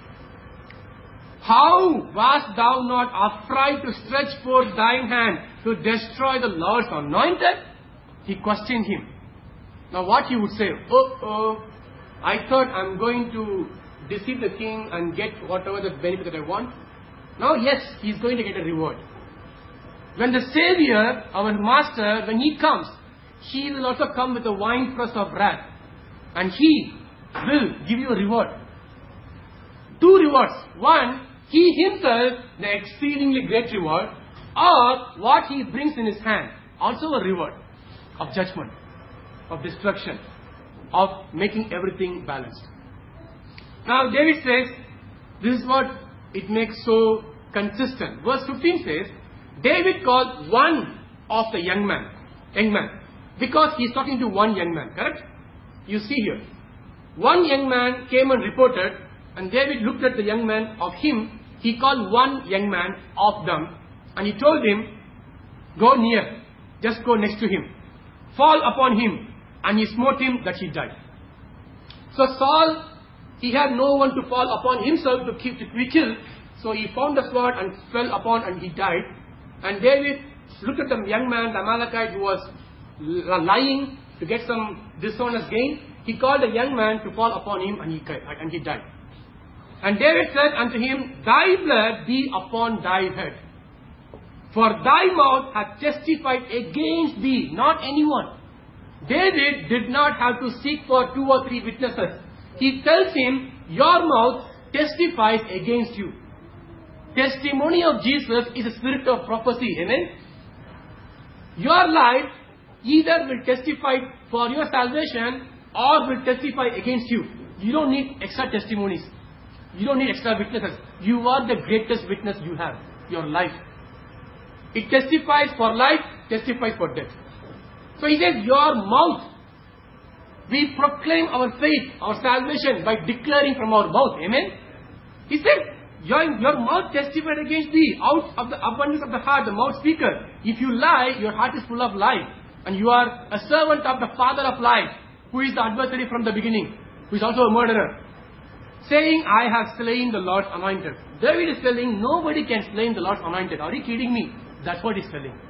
How wast thou not afraid to stretch forth thine hand to destroy the Lord's anointed? He questioned him. Now what he would say, oh, oh, I thought I'm going to deceive the king and get whatever the benefit that I want. Now yes, he's going to get a reward. When the Savior, our Master, when He comes, He will also come with a winepress of wrath. And He will give you a reward. Two rewards. One, He Himself, the exceedingly great reward, or what He brings in His hand, also a reward of judgment, of destruction, of making everything balanced. Now David says, this is what it makes so consistent. Verse fifteen says, David called one of the young man, young man, because he is talking to one young man, correct? You see here, one young man came and reported, and David looked at the young man of him. He called one young man of them, and he told him, go near, just go next to him, fall upon him, and he smote him that he died. So Saul, he had no one to fall upon himself to keep to be killed, so he found the sword and fell upon, and he died. And David looked at the young man, the Amalekite, who was lying to get some dishonest gain. He called the young man to fall upon him, and he, and he died. And David said unto him, thy blood be upon thy head. For thy mouth hath testified against thee, not anyone. David did not have to seek for two or three witnesses. He tells him, your mouth testifies against you. Testimony of Jesus is a spirit of prophecy. Amen? Your life either will testify for your salvation or will testify against you. You don't need extra testimonies. You don't need extra witnesses. You are the greatest witness you have. Your life. It testifies for life, testifies for death. So he says, your mouth. We proclaim our faith, our salvation by declaring from our mouth. Amen? He said, Your, your mouth testified against thee. Out of the abundance of the heart, the mouth speaketh. If you lie, your heart is full of lie. And you are a servant of the father of lies, who is the adversary from the beginning, who is also a murderer. Saying, I have slain the Lord's anointed. David is telling, nobody can slay the Lord's anointed. Are you kidding me? That's what he's telling.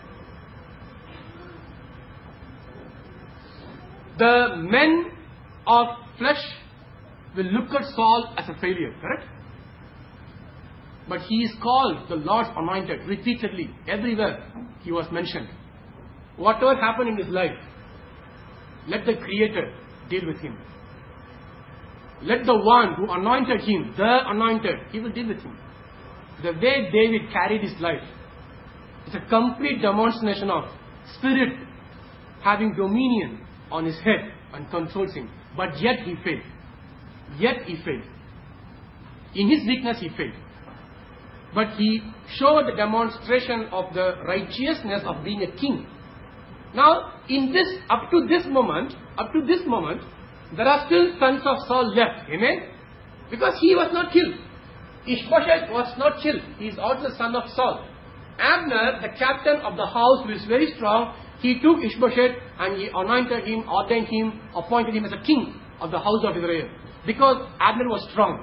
The men of flesh will look at Saul as a failure, correct? But he is called the Lord's anointed repeatedly. Everywhere he was mentioned. Whatever happened in his life, let the Creator deal with him. Let the one who anointed him, the anointed, he will deal with him. The way David carried his life is a complete demonstration of Spirit having dominion on his head and controls him. But yet he failed. Yet he failed. In his weakness he failed. But he showed the demonstration of the righteousness of being a king. Now, in this, up to this moment, up to this moment, there are still sons of Saul left. Amen? Because he was not killed. Ishbosheth was not killed. He is also the son of Saul. Abner, the captain of the house who is very strong, he took Ishbosheth and he anointed him, ordained him, appointed him as a king of the house of Israel. Because Abner was strong.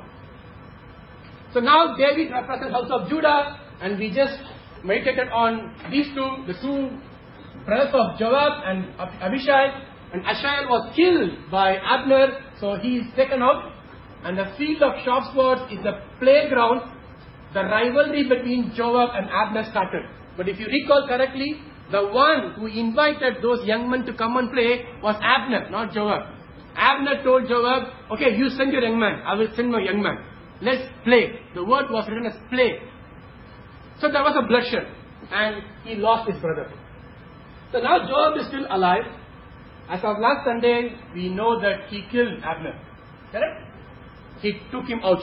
So now David represents the house of Judah, and we just meditated on these two, the two brothers of Joab and Abishai. And Asahel was killed by Abner, so he is taken out. And the field of sharp swords is the playground. The rivalry between Joab and Abner started. But if you recall correctly, the one who invited those young men to come and play was Abner, not Joab. Abner told Joab, okay, you send your young man, I will send my young man. Let's play. The word was written as play. So there was a bloodshed, and he lost his brother. So now Joab is still alive. As of last Sunday, we know that he killed Abner. Correct? He took him out.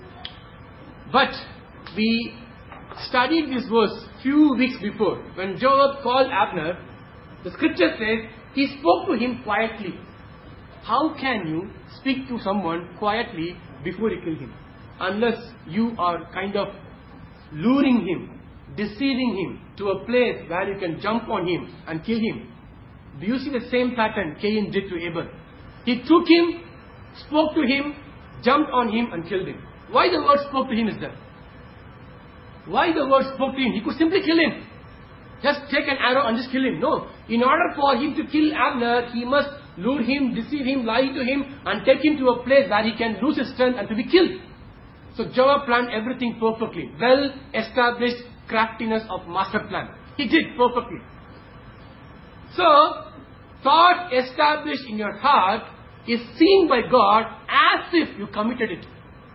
But we studied this verse few weeks before. When Joab called Abner, the scripture says he spoke to him quietly. How can you speak to someone quietly before you kill him? Unless you are kind of luring him, deceiving him to a place where you can jump on him and kill him. Do you see the same pattern Cain did to Abel? He took him, spoke to him, jumped on him and killed him. Why the word spoke to him is that? Why the word spoke to him? He could simply kill him. Just take an arrow and just kill him. No. In order for him to kill Abner, he must lure him, deceive him, lie to him and take him to a place where he can lose his strength and to be killed. So Joab planned everything perfectly. Well established craftiness of master plan. He did perfectly. So, thought established in your heart is seen by God as if you committed it.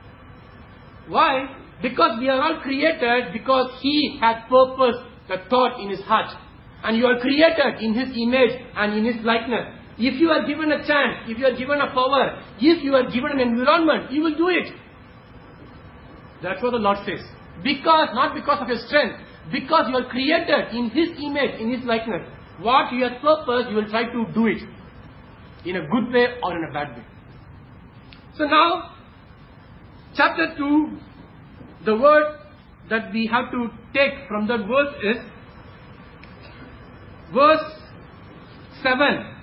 Why? Because we are all created because He had purposed the thought in His heart. And you are created in His image and in His likeness. If you are given a chance, if you are given a power, if you are given an environment, you will do it. That's what the Lord says. Because, not because of your strength, because you are created in His image, in His likeness. What you have purposed, you will try to do it. In a good way or in a bad way. So now, chapter two, the word that we have to take from that verse is, verse seven.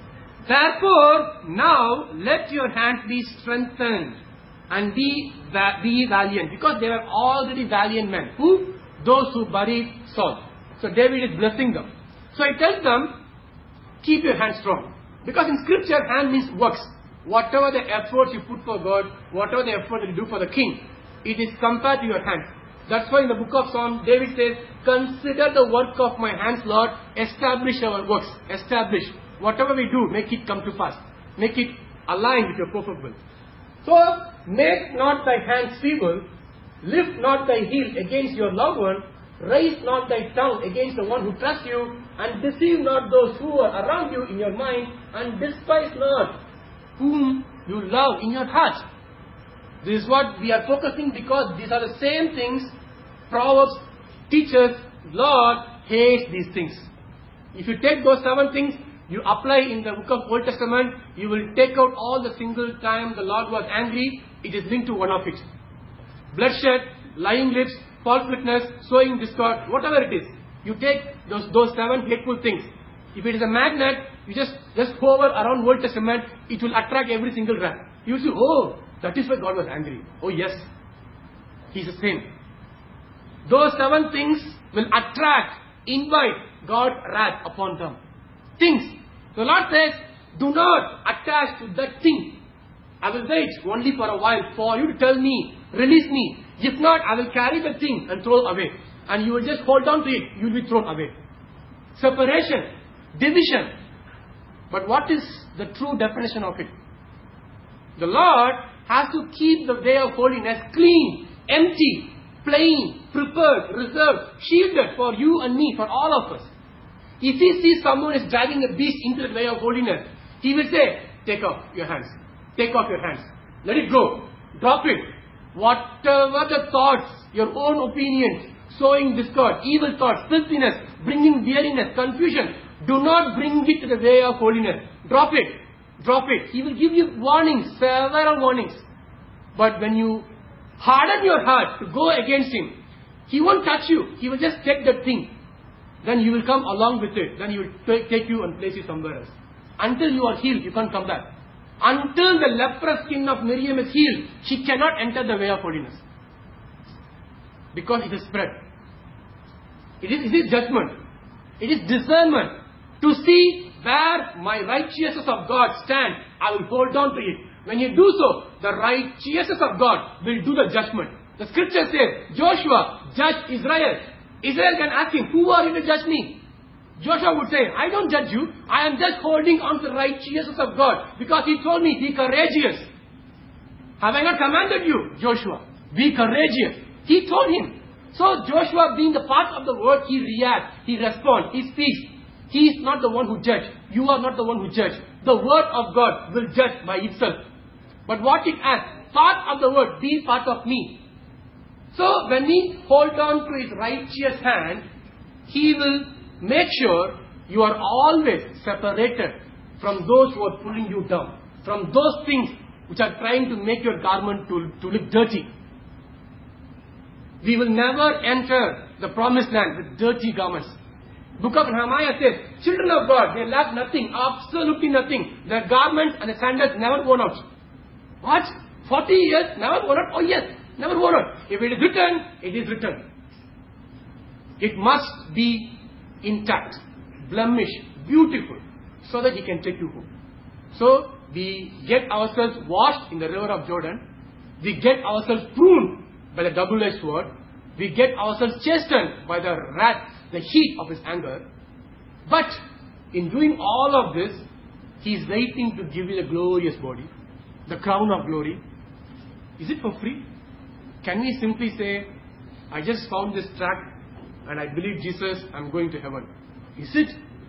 Therefore, now let your hands be strengthened and be, be valiant. Because they were already valiant men. Who? Those who buried Saul. So David is blessing them. So he tells them, keep your hands strong. Because in scripture, hand means works. Whatever the efforts you put for God, whatever the effort that you do for the king, it is compared to your hands. That's why in the book of Psalms, David says, consider the work of my hands, Lord. Establish our works. Establish. Whatever we do, make it come to pass. Make it align with your perfect will. So, make not thy hands feeble. Lift not thy heel against your loved one. Raise not thy tongue against the one who trusts you. And deceive not those who are around you in your mind. And despise not whom you love in your heart. This is what we are focusing, because these are the same things Proverbs teaches. Lord hates these things. If you take those seven things, you apply in the book of Old Testament, you will take out all the single time the Lord was angry. It is linked to one of it. Bloodshed, lying lips, false witness, sowing discord, whatever it is. You take those, those seven hateful things. If it is a magnet, you just, just hover around Old Testament, it will attract every single rat. You will see, oh, that is why God was angry. Oh yes, He's the same. Those seven things will attract, invite God's wrath upon them. Things. The Lord says, do not attach to that thing. I will wait only for a while for you to tell me, release me. If not, I will carry the thing and throw away. And you will just hold on to it. You will be thrown away. Separation. Division. But what is the true definition of it? The Lord has to keep the way of holiness clean, empty, plain, prepared, reserved, shielded for you and me, for all of us. If He sees someone is dragging a beast into the way of holiness, He will say, take off your hands. Take off your hands. Let it go. Drop it. Whatever the thoughts, your own opinions, sowing discord, evil thoughts, filthiness, bringing weariness, confusion, do not bring it to the way of holiness. Drop it. Drop it. He will give you warnings, several warnings. But when you harden your heart to go against Him, He won't touch you. He will just take that thing. Then you will come along with it. Then he will take, take you and place you somewhere else. Until you are healed, you can't come back. Until the leprous skin of Miriam is healed, she cannot enter the way of holiness. Because it is spread. It is, it is judgment. It is discernment. To see where my righteousness of God stand, I will hold on to it. When you do so, the righteousness of God will do the judgment. The scripture says, Joshua, judge Israel. Israel can ask him, who are you to judge me? Joshua would say, I don't judge you. I am just holding on to the righteousness of God. Because he told me, be courageous. Have I not commanded you, Joshua? Be courageous. He told him. So Joshua, being the part of the word, he reacts, he responds, he speaks. He is not the one who judge. You are not the one who judge. The word of God will judge by itself. But what it asks, part of the word, be part of me. So when we hold on to his righteous hand, he will make sure you are always separated from those who are pulling you down. From those things which are trying to make your garment to, to look dirty. We will never enter the promised land with dirty garments. Book of Nehemiah says, children of God, they lack nothing, absolutely nothing. Their garments and the sandals never worn out. What? forty years, never worn out? Oh yes, never worn out. If it is written, it is written. It must be intact, blemish, beautiful, so that he can take you home. So, we get ourselves washed in the river of Jordan. We get ourselves pruned by the double-edged sword. We get ourselves chastened by the wrath, the heat of his anger. But, in doing all of this, he is waiting to give you the glorious body, the crown of glory. Is it for free? Can we simply say, I just found this tract and I believe Jesus, I'm going to heaven? Is it?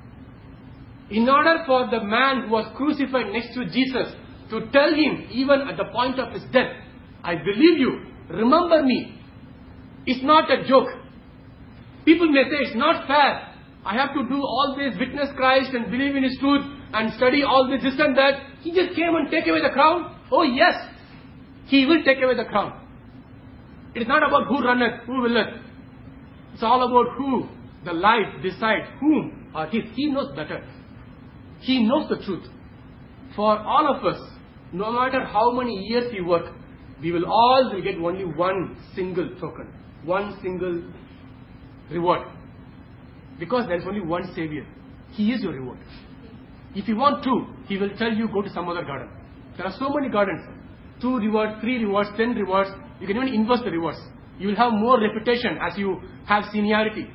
In order for the man who was crucified next to Jesus to tell him, even at the point of his death, I believe you, remember me. It's not a joke. People may say it's not fair. I have to do all this, witness Christ and believe in his truth and study all this, this and that. He just came and take away the crown. Oh yes, he will take away the crown. It is not about who runneth, who willeth. It's all about who the life decides whom are his. He knows better. He knows the truth. For all of us, no matter how many years we work, we will all will get only one single token, one single reward. Because there is only one Savior. He is your reward. If you want two, he will tell you go to some other garden. There are so many gardens. Two rewards, three rewards, ten rewards. You can even invest the rewards. You will have more reputation as you have seniority.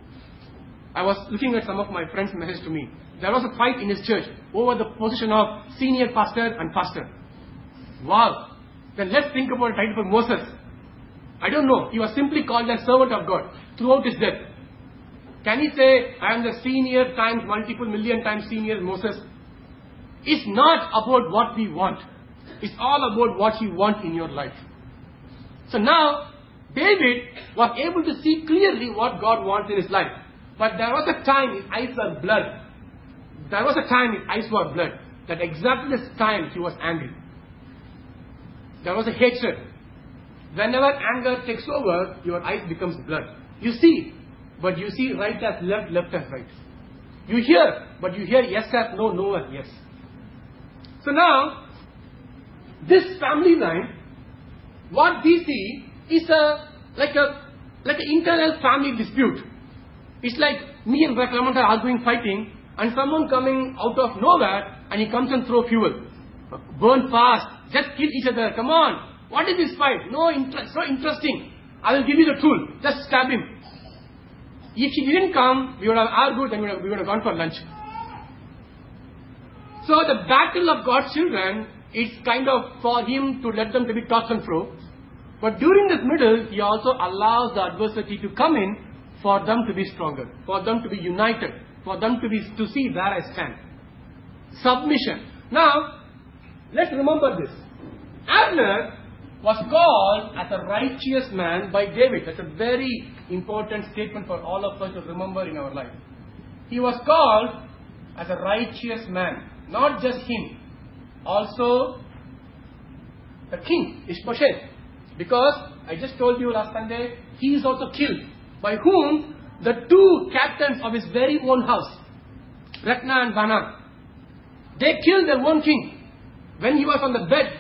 I was looking at some of my friends' message to me. There was a fight in his church over the position of senior pastor and pastor. Wow. Then let's think about a title for Moses. I don't know. He was simply called as servant of God throughout his death. Can he say, I am the senior times multiple million times senior Moses? It's not about what we want. It's all about what you want in your life. So now, David was able to see clearly what God wants in his life. But there was a time his eyes were blood. There was a time his eyes were blood. That exactly this time he was angry. There was a hatred. Whenever anger takes over, your eyes becomes blood. You see, but you see right as left, left as right. You hear, but you hear yes as no, no as yes. So now, this family line, what we see is a like a like an internal family dispute. It's like me and Brother Clement are arguing, fighting, and someone coming out of nowhere and he comes and throw fuel. Burn fast, just kill each other, come on. What is this fight? No interest, so interesting. I will give you the tool, just stab him. If he didn't come, we would have argued and we would have, we would have gone for lunch. So the battle of God's children, it's kind of for him to let them to be tossed and fro. But during this middle, he also allows the adversity to come in for them to be stronger, for them to be united, for them to be to see where I stand. Submission. Now, let's remember this. Abner was called as a righteous man by David. That's a very important statement for all of us to remember in our life. He was called as a righteous man. Not just him. Also, the king, Ishbosheth. Because, I just told you last Sunday, he is also killed. By whom? The two captains of his very own house, Rekha and Baana. They killed their own king when he was on the bed.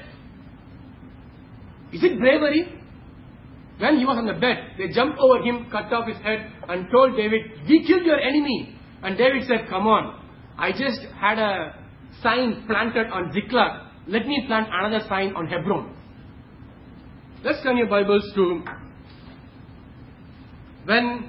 Is it bravery? When he was on the bed, they jumped over him, cut off his head and told David, we killed your enemy. And David said, come on, I just had a sign planted on Ziklag. Let me plant another sign on Hebron. Let's turn your Bibles to when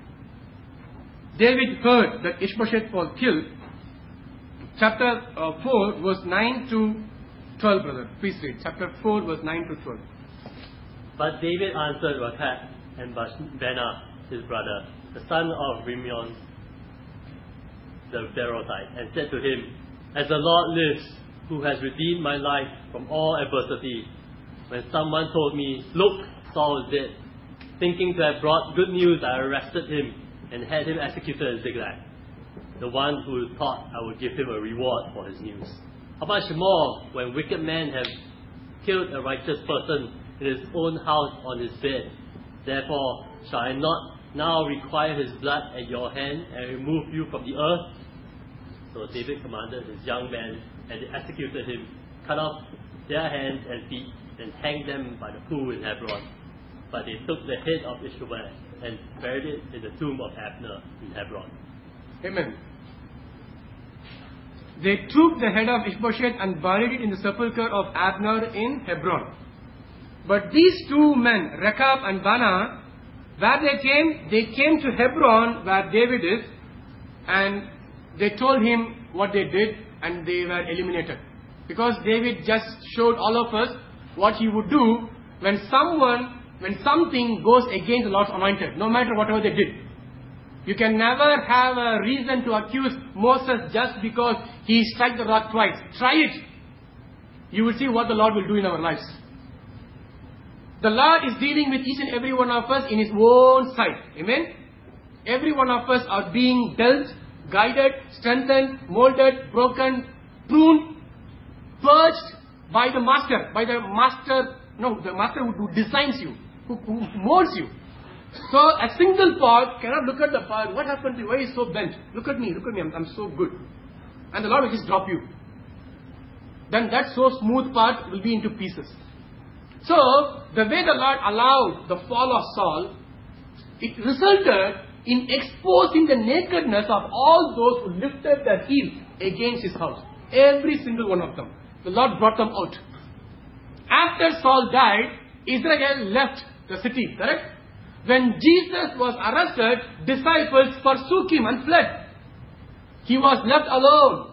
David heard that Ishbosheth was killed. Chapter uh, four, verse nine to twelve, brother. Please read. Chapter four, verse nine to twelve. But David answered Rakhat and Baana, his brother, the son of Rimmon, the Beerothite, and said to him, as the Lord lives, who has redeemed my life from all adversity, when someone told me, look, Saul is dead, thinking to have brought good news, I arrested him and had him executed in Ziklag. The one who thought I would give him a reward for his news. How much more when wicked men have killed a righteous person in his own house on his bed? Therefore, shall I not now require his blood at your hand and remove you from the earth? So David commanded his young men, and they executed him, cut off their hands and feet, and hanged them by the pool in Hebron. But they took the head of Ishbosheth and buried it in the tomb of Abner in Hebron. Amen. They took the head of Ishbosheth and buried it in the sepulchre of Abner in Hebron. But these two men, Rechab and Baana, where they came, they came to Hebron where David is, and they told him what they did, and they were eliminated. Because David just showed all of us what he would do when someone, when something goes against the Lord's anointed, no matter whatever they did. You can never have a reason to accuse Moses just because he struck the rock twice. Try it. You will see what the Lord will do in our lives. The Lord is dealing with each and every one of us in His own sight. Amen? Every one of us are being dealt, guided, strengthened, molded, broken, pruned, purged by the Master. By the Master, no, the Master who, who designs you, who, who molds you. So a single part cannot look at the part. What happened to you? Why is so bent? Look at me, look at me, I'm, I'm so good. And the Lord will just drop you. Then that so smooth part will be into pieces. So, the way the Lord allowed the fall of Saul, it resulted in exposing the nakedness of all those who lifted their heel against His house. Every single one of them. The Lord brought them out. After Saul died, Israel left the city, correct? When Jesus was arrested, disciples forsook Him and fled. He was left alone.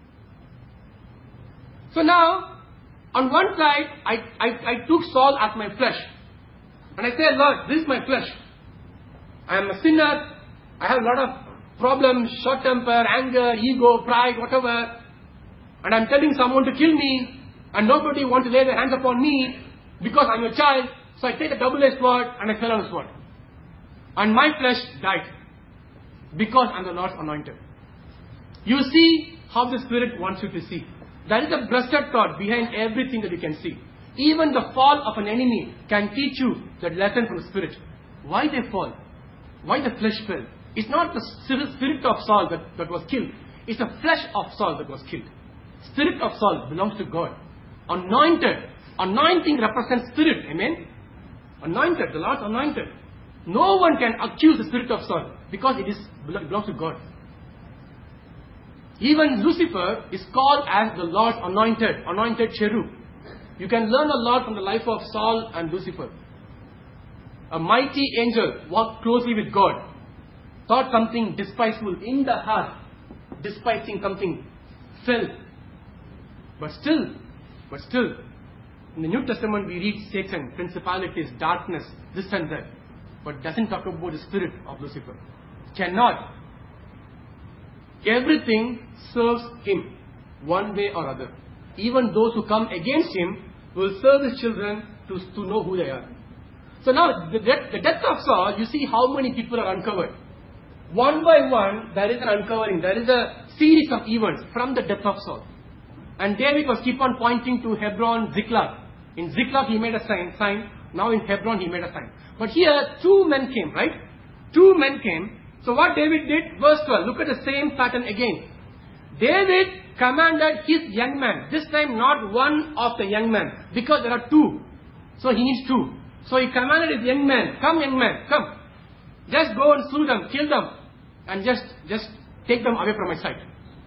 So now, on one side, I, I, I took Saul as my flesh. And I said, Lord, this is my flesh. I am a sinner. I have a lot of problems, short temper, anger, ego, pride, whatever. And I am telling someone to kill me. And nobody wants to lay their hands upon me because I am a child. So I take a double-edged sword and I fell on the sword. And my flesh died. Because I am the Lord's anointed. You see how the Spirit wants you to see. There is a blessed thought behind everything that you can see. Even the fall of an enemy can teach you that lesson from the Spirit. Why they fall? Why the flesh fell? It's not the spirit of Saul that, that was killed. It's the flesh of Saul that was killed. Spirit of Saul belongs to God. Anointed. Anointing represents spirit. Amen? Anointed. The Lord's anointed. No one can accuse the spirit of Saul because it is it belongs to God. Even Lucifer is called as the Lord's anointed, anointed cherub. You can learn a lot from the life of Saul and Lucifer. A mighty angel walked closely with God, thought something despicable in the heart, despising something, fell. But still, but still, in the New Testament we read Satan, principalities, darkness, this and that. But doesn't talk about the spirit of Lucifer. Cannot. Everything serves him, one way or other. Even those who come against him will serve his children to, to know who they are. So now, the death, the death of Saul, you see how many people are uncovered. One by one, there is an uncovering. There is a series of events from the death of Saul. And David was keep on pointing to Hebron, Ziklag. In Ziklag, he made a sign, sign Now in Hebron he made a sign. But here two men came, right? Two men came. So what David did, verse twelve, look at the same pattern again. David commanded his young man, this time not one of the young men, because there are two. So he needs two. So he commanded his young man, come young man, come. Just go and slew them, kill them, and just, just take them away from my sight.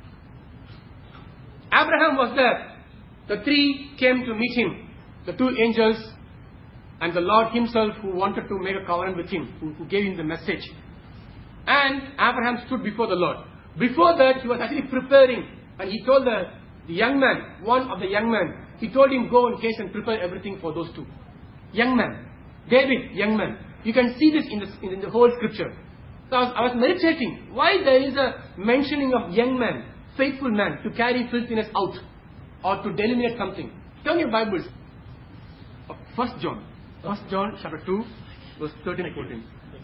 Abraham was there. The three came to meet him. The two angels and the Lord himself who wanted to make a covenant with him, who, who gave him the message. And Abraham stood before the Lord. Before that, he was actually preparing. And he told the, the young man, one of the young men, he told him, go in case and prepare everything for those two. Young man. David, young man. You can see this in the, in the whole scripture. So I was, I was meditating. Why there is a mentioning of young man, faithful man, to carry filthiness out. Or to delineate something. Turn your Bibles. First John. First John chapter two, verse thirteen and fourteen.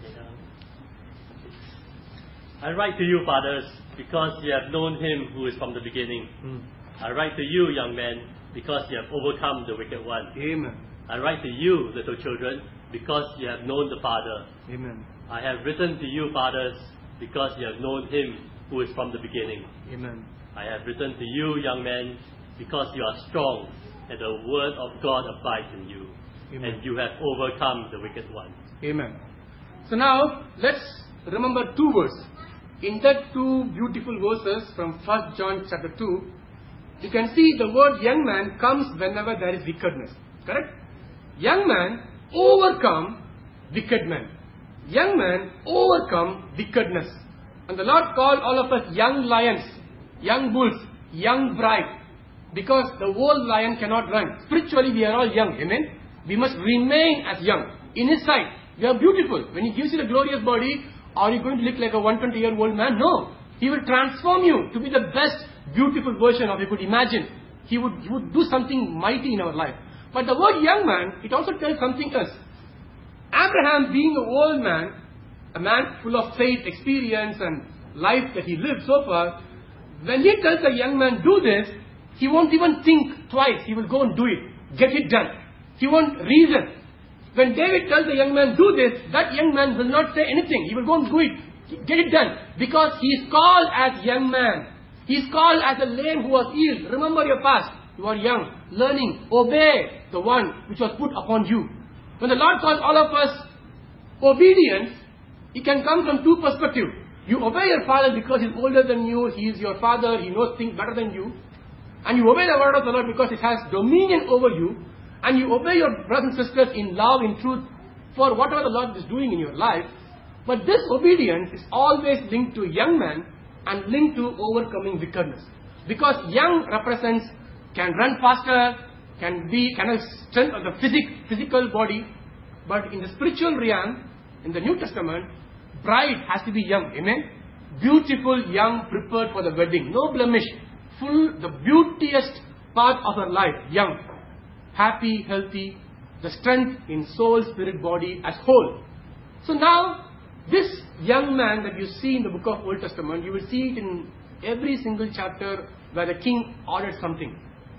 I write to you, fathers, because you have known him who is from the beginning. Hmm. I write to you, young men, because you have overcome the wicked one. Amen. I write to you, little children, because you have known the Father. Amen. I have written to you, fathers, because you have known him who is from the beginning. Amen. I have written to you, young men, because you are strong, and the word of God abides in you. Amen. And you have overcome the wicked one. Amen. So now, let's remember two verses. In that two beautiful verses from First John chapter two, you can see the word young man comes whenever there is wickedness. Correct? Young man overcome wicked men. Young man overcome wickedness. And the Lord called all of us young lions, young bulls, young bride. Because the old lion cannot run. Spiritually we are all young. Amen? We must remain as young. In His sight, we are beautiful. When He gives you the glorious body, are you going to look like a one hundred twenty year old man? No. He will transform you to be the best, beautiful version of you could imagine. He would, he would do something mighty in our life. But the word young man, it also tells something else. Abraham being an old man, a man full of faith, experience and life that he lived so far, when he tells a young man, do this, he won't even think twice. He will go and do it. Get it done. He won't reason. When David tells the young man, do this, that young man will not say anything. He will go and do it. Get it done. Because he is called as young man. He is called as a lame who was healed. Remember your past. You are young, learning, obey the one which was put upon you. When the Lord calls all of us obedience, it can come from two perspectives. You obey your father because he is older than you, he is your father, he knows things better than you. And you obey the word of the Lord because it has dominion over you. And you obey your brothers and sisters in love, in truth, for whatever the Lord is doing in your life. But this obedience is always linked to young man and linked to overcoming wickedness. Because young represents, can run faster, can be, can have strength of the physic, physical body. But in the spiritual realm, in the New Testament, bride has to be young. Amen? Beautiful, young, prepared for the wedding. No blemish. Full, the beautiest part of her life, young. Happy, healthy, the strength in soul, spirit, body as whole. So now, this young man that you see in the book of Old Testament, you will see it in every single chapter where the king ordered something.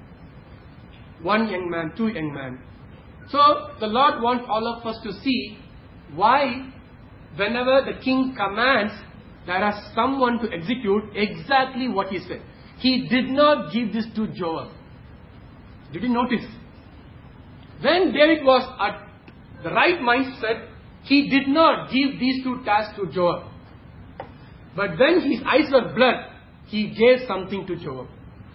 One young man, two young men. So, the Lord wants all of us to see why whenever the king commands, there is someone to execute exactly what he said. He did not give this to Joab. Did you notice? When David was at the right mindset, he did not give these two tasks to Joab. But when his eyes were blood, he gave something to Joab.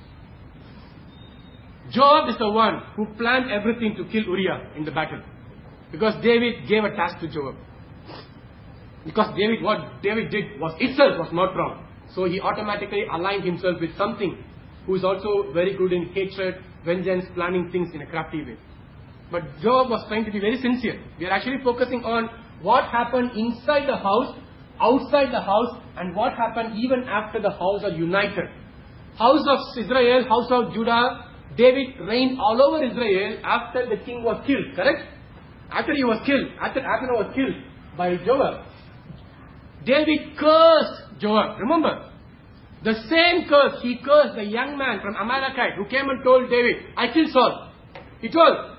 Joab is the one who planned everything to kill Uriah in the battle. Because David gave a task to Joab. Because David, what David did was itself was not wrong. So he automatically aligned himself with something who is also very good in hatred, vengeance, planning things in a crafty way. But Joab was trying to be very sincere. We are actually focusing on what happened inside the house, outside the house, and what happened even after the house are united. House of Israel, house of Judah, David reigned all over Israel after the king was killed, correct? After he was killed, after Abner was killed by Joab, David cursed Joab. Remember, the same curse, he cursed the young man from Amalekite who came and told David, I killed Saul. He told,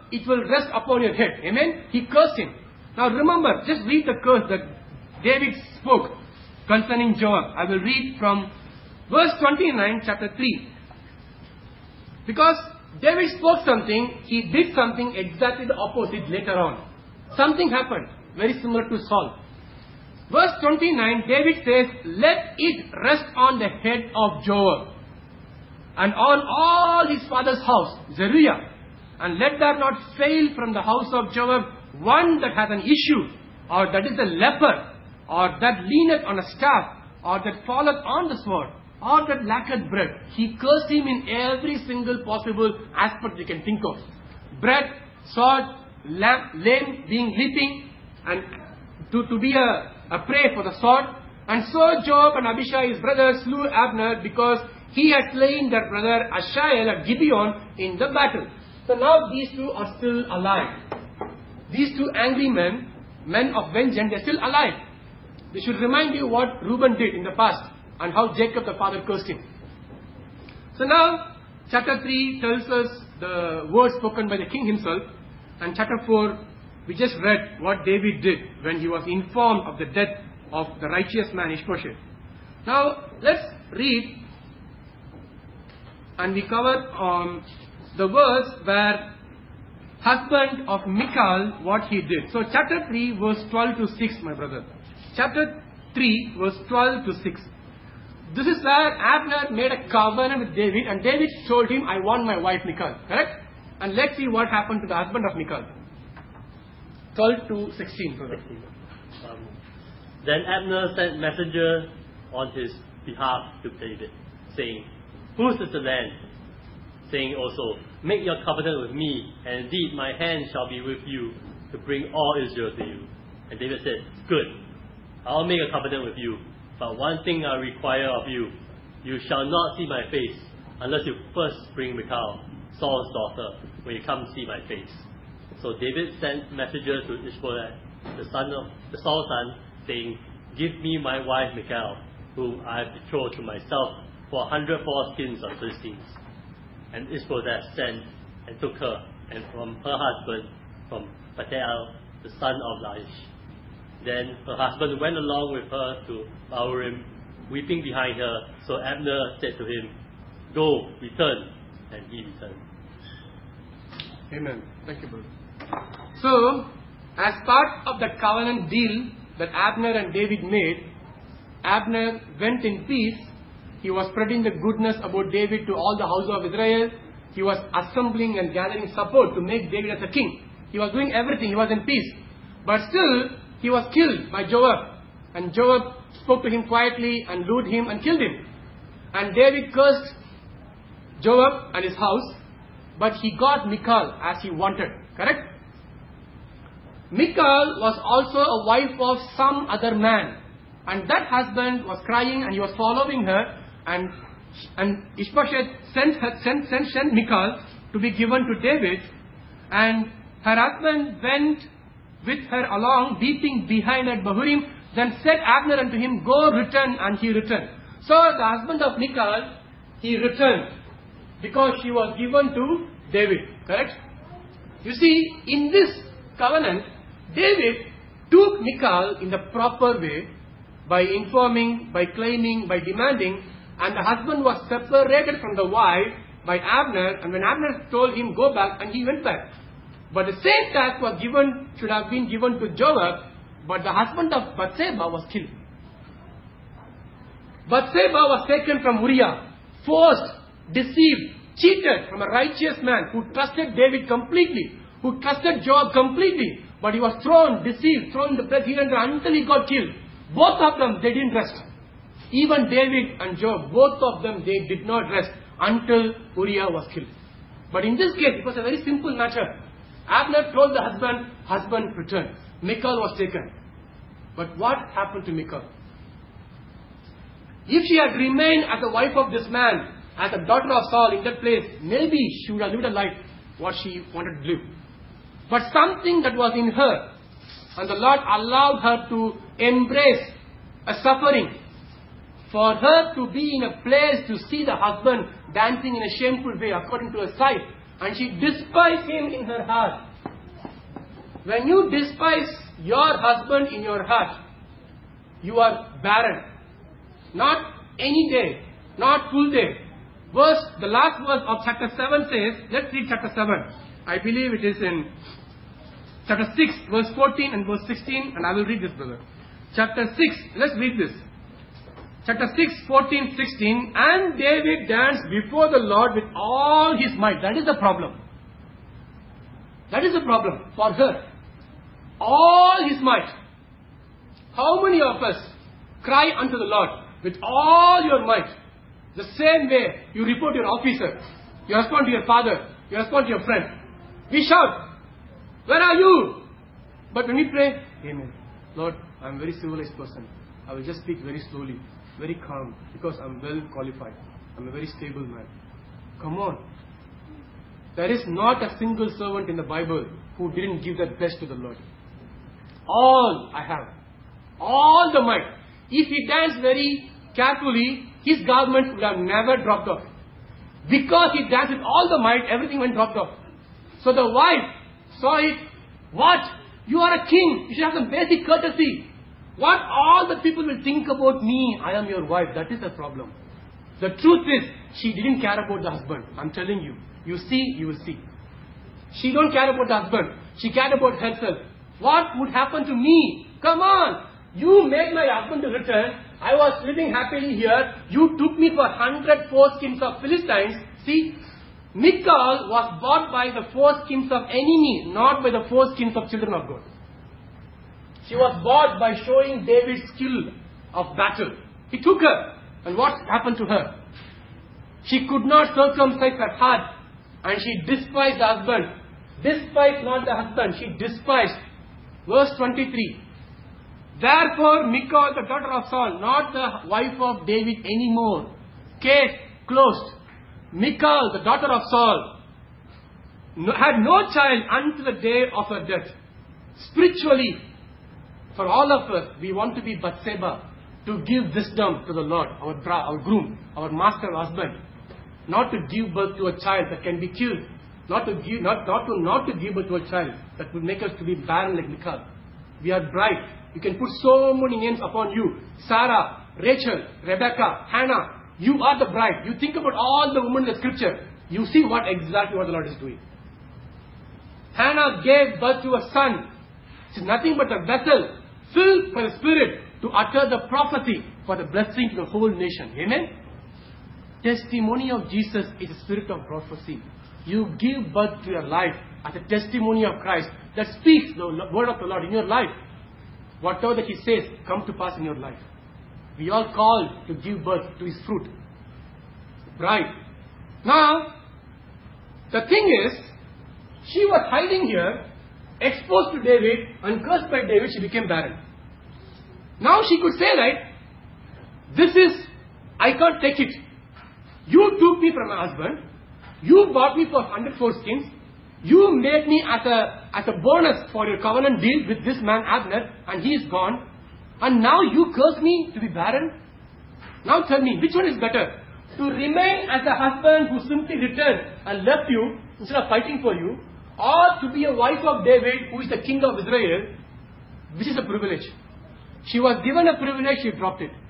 it will rest upon your head. Amen? He cursed him. Now remember, just read the curse that David spoke concerning Joab. I will read from verse twenty-nine, chapter three. Because David spoke something, he did something exactly the opposite later on. Something happened, very similar to Saul. Verse twenty-nine, David says, let it rest on the head of Joab and on all his father's house, Zeruiah. And let there not fail from the house of Joab one that has an issue, or that is a leper, or that leaneth on a staff, or that falleth on the sword, or that lacketh bread. He cursed him in every single possible aspect you can think of. Bread, sword, lamb, lame, being leaping, and to, to be a, a prey for the sword. And so Joab and Abishai, his brother, slew Abner because he had slain their brother Asahel at Gibeon in the battle. So now these two are still alive. These two angry men, men of vengeance, they're still alive. They should remind you what Reuben did in the past and how Jacob the father cursed him. So now, chapter three tells us the words spoken by the king himself, and chapter four, we just read what David did when he was informed of the death of the righteous man Ishbosheth. Now, let's read and we cover um, the verse where husband of Michal, what he did. So chapter three, verse twelve to six, my brother. Chapter three, verse twelve to six. This is where Abner made a covenant with David, and David told him, I want my wife Michal. Correct? And let's see what happened to the husband of Michal. twelve to sixteen, brother. Um, then Abner sent messenger on his behalf to David, saying, whose is the land? Saying also, make your covenant with me, and indeed my hand shall be with you to bring all Israel to you. And David said, good, I'll make a covenant with you, but one thing I require of you, you shall not see my face, unless you first bring Michal, Saul's daughter, when you come see my face. So David sent messengers to Ishbosheth, the son of the Saul's son, saying, give me my wife Michal, whom I have betrothed to myself, for a hundred foreskins of Philistines. And Ishbosheth sent and took her, and from her husband, from Phathel, the son of Laish. Then her husband went along with her to Bahurim, weeping behind her. So Abner said to him, go, return. And he returned. Amen. Thank you, brother. So, as part of the covenant deal that Abner and David made, Abner went in peace. He was spreading the goodness about David to all the house of Israel. He was assembling and gathering support to make David as a king. He was doing everything. He was in peace. But still, he was killed by Joab. And Joab spoke to him quietly and lured him and killed him. And David cursed Joab and his house. But he got Michal as he wanted. Correct? Michal was also a wife of some other man. And that husband was crying and he was following her. And and Ishbosheth sent, her, sent, sent, sent Michal to be given to David. And her husband went with her along, weeping behind at Bahurim. Then said Abner unto him, go return, and he returned. So the husband of Michal, he returned, because she was given to David. Correct? You see, in this covenant, David took Michal in the proper way, by informing, by claiming, by demanding, and the husband was separated from the wife by Abner, and when Abner told him, go back, and he went back. But the same task was given, should have been given to Joab, but the husband of Bathsheba was killed. Bathsheba was taken from Uriah, forced, deceived, cheated from a righteous man who trusted David completely, who trusted Joab completely, but he was thrown, deceived, thrown in the press here and there until he got killed. Both of them, they didn't rest. Even David and Joab, both of them, they did not rest until Uriah was killed. But in this case, it was a very simple matter. Abner told the husband, husband returned. Michal was taken. But what happened to Michal? If she had remained as the wife of this man, as a daughter of Saul in that place, maybe she would have lived a life what she wanted to live. But something that was in her, and the Lord allowed her to embrace a suffering, for her to be in a place to see the husband dancing in a shameful way according to her sight, and she despised him in her heart. When you despise your husband in your heart, you are barren. Not any day, not full day. Verse, the last verse of chapter seven says, let's read chapter seven. I believe it is in chapter six, verse fourteen and verse sixteen, and I will read this, brother. Chapter six, let's read this. Chapter six, fourteen, sixteen, and David danced before the Lord with all his might. That is the problem. That is the problem for her. All his might. How many of us cry unto the Lord with all your might? The same way you report your officer, you respond to your father, you respond to your friend. We shout, where are you? But when we pray, Amen. Lord, I am a very civilized person. I will just speak very slowly, very calm, because I am well qualified. I am a very stable man. Come on. There is not a single servant in the Bible who didn't give their best to the Lord. All I have. All the might. If he danced very carefully, his garment would have never dropped off. Because he danced with all the might, everything went dropped off. So the wife saw it. What? You are a king. You should have some basic courtesy. What all the people will think about me? I am your wife. That is the problem. The truth is, she didn't care about the husband. I'm telling you. You see, you will see. She don't care about the husband. She cared about herself. What would happen to me? Come on. You made my husband to return. I was living happily here. You took me for hundred foreskins of Philistines. See, Michal was bought by the foreskins of enemy, not by the foreskins of children of God. She was bought by showing David's skill of battle. He took her. And what happened to her? She could not circumcise her heart. And she despised the husband. Despised not the husband. She despised. Verse twenty-three. Therefore Michal, the daughter of Saul, not the wife of David anymore. Case closed. Michal, the daughter of Saul, no, had no child until the day of her death. Spiritually, for all of us, we want to be Bathsheba, to give wisdom to the Lord, our bra, our groom, our master husband. Not to give birth to a child that can be killed. Not to give, not, not to not to give birth to a child that would make us to be barren like Michal. We are bright. You can put so many names upon you. Sarah, Rachel, Rebecca, Hannah. You are the bride. You think about all the women in the scripture. You see what exactly what the Lord is doing. Hannah gave birth to a son. It's nothing but a vessel filled by the Spirit to utter the prophecy for the blessing to the whole nation. Amen? Testimony of Jesus is a spirit of prophecy. You give birth to your life as a testimony of Christ that speaks the word of the Lord in your life. Whatever that He says, come to pass in your life. We are called to give birth to His fruit. Bride. Now, the thing is, she was hiding here, exposed to David, and cursed by David, she became barren. Now she could say, right, this is, I can't take it. You took me from my husband. You bought me for hundred foreskins. You made me as a, as a bonus for your covenant deal with this man Abner, and he is gone. And now you curse me to be barren? Now tell me, which one is better? To remain as a husband who simply returned and left you instead of fighting for you, or to be a wife of David who is the king of Israel, which is a privilege. She was given a privilege, she dropped it.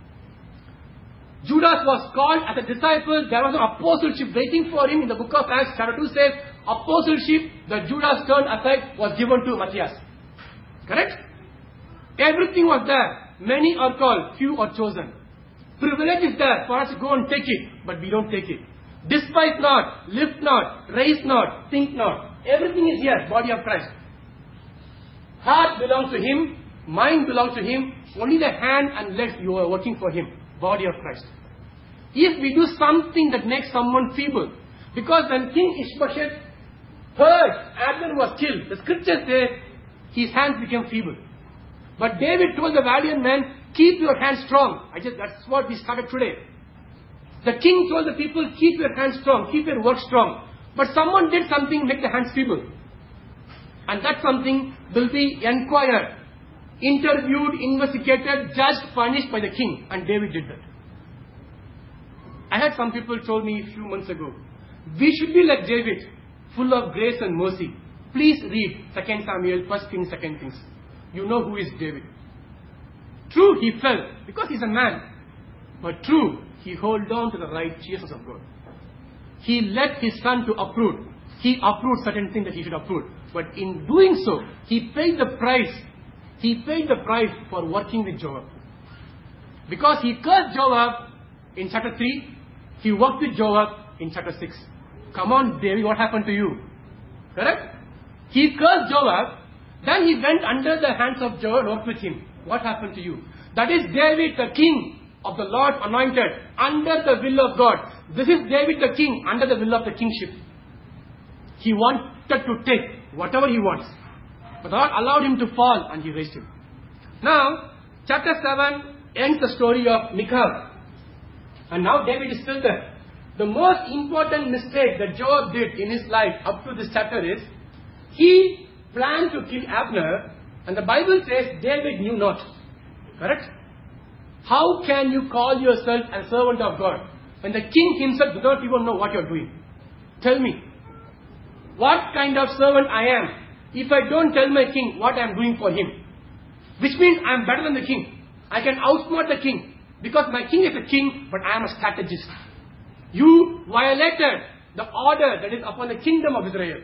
Judas was called as a disciple. There was an apostleship waiting for him in the book of Acts. Chapter two says, apostleship that Judas turned aside was given to Matthias. Correct? Everything was there. Many are called, few are chosen. Privilege is there for us to go and take it, but we don't take it. Despise not, lift not, raise not, think not. Everything is here, body of Christ. Heart belongs to Him, mind belongs to Him. Only the hand and legs you are working for Him, body of Christ. If we do something that makes someone feeble, because when King Ishbosheth heard Abner was killed, the scripture says his hands became feeble. But David told the valiant men, keep your hands strong. I just, that's what we started today. The king told the people, keep your hands strong, keep your work strong. But someone did something, make the hands feeble. And that something will be inquired, interviewed, investigated, judged, punished by the king. And David did that. I had some people told me a few months ago, we should be like David. full of grace and mercy. Please read Second Samuel, First Kings, Second Kings. You know who is David. True, he fell because he's a man. But true, he held on to the righteousness of God. He led his son to uproot. He uprooted certain things that he should uproot. But in doing so, he paid the price. He paid the price for working with Joab. Because he cursed Joab in chapter three, he worked with Joab in chapter six. Come on, David, what happened to you? Correct? He cursed Joab, then he went under the hands of Joab and worked with him. What happened to you? That is David, the king of the Lord anointed, under the will of God. This is David the king, under the will of the kingship. He wanted to take whatever he wants. But God allowed him to fall and he raised him. Now, chapter seven ends the story of Michal. And now David is still there. The most important mistake that Joab did in his life up to this chapter is, he planned to kill Abner, and the Bible says David knew not. Correct? How can you call yourself a servant of God when the king himself does not even know what you are doing? Tell me, what kind of servant I am if I don't tell my king what I am doing for him? Which means I am better than the king. I can outsmart the king because my king is a king, but I am a strategist. You violated the order that is upon the kingdom of Israel.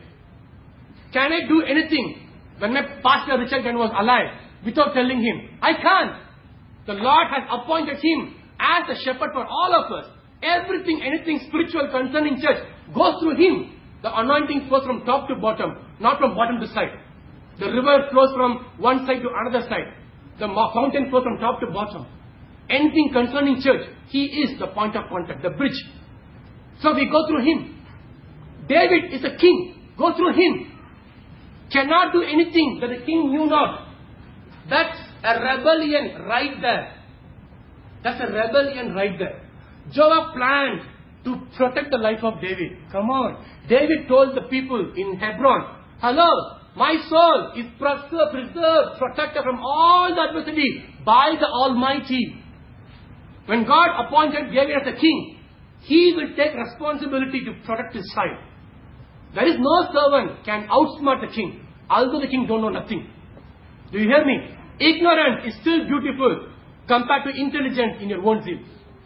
Can I do anything when my pastor Richard Gunn was alive without telling him? I can't. The Lord has appointed him as a shepherd for all of us. Everything, anything spiritual concerning church goes through him. The anointing flows from top to bottom, not from bottom to side. The river flows from one side to another side. The fountain flows from top to bottom. Anything concerning church, he is the point of contact, the bridge. So we go through him. David is a king. Go through him. Cannot do anything that the king knew not. That's a rebellion right there. That's a rebellion right there. Joab planned to protect the life of David. Come on. David told the people in Hebron, hello, my soul is preserved, preserved, protected from all the adversity by the Almighty. When God appointed David as a king, he will take responsibility to protect his side. There is no servant can outsmart the king, although the king don't know nothing. Do you hear me? Ignorance is still beautiful compared to intelligence in your own zeal.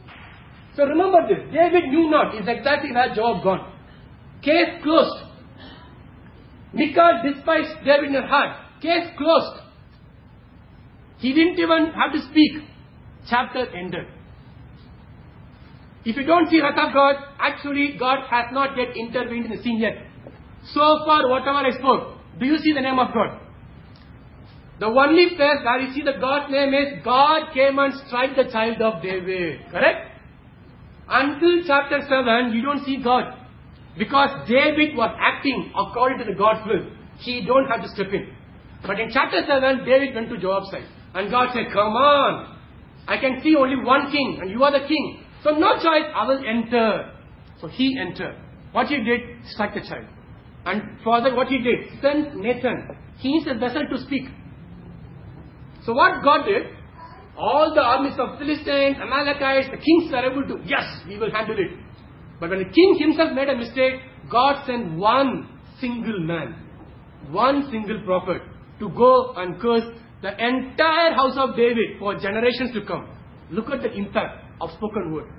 So remember this, David knew not is exactly where Joab gone. Case closed. Michal despised David in her heart. Case closed. He didn't even have to speak. Chapter ended. If you don't see wrath of God, actually God has not yet intervened in the scene yet. So far, whatever I spoke, do you see the name of God? The only place where you see that God's name is, God came and struck the child of David. Correct? Until chapter seven, you don't see God. Because David was acting according to the God's will. He don't have to step in. But in chapter seven, David went to Joab's side. And God said, come on. I can see only one king and you are the king. So no choice, I will enter. So he entered. What he did, struck the child. And further what he did, sent Nathan. He is a vessel to speak. So what God did, all the armies of Philistines, Amalekites, the kings were able to, yes, we will handle it. But when the king himself made a mistake, God sent one single man, one single prophet to go and curse the entire house of David for generations to come. Look at the impact of spoken word.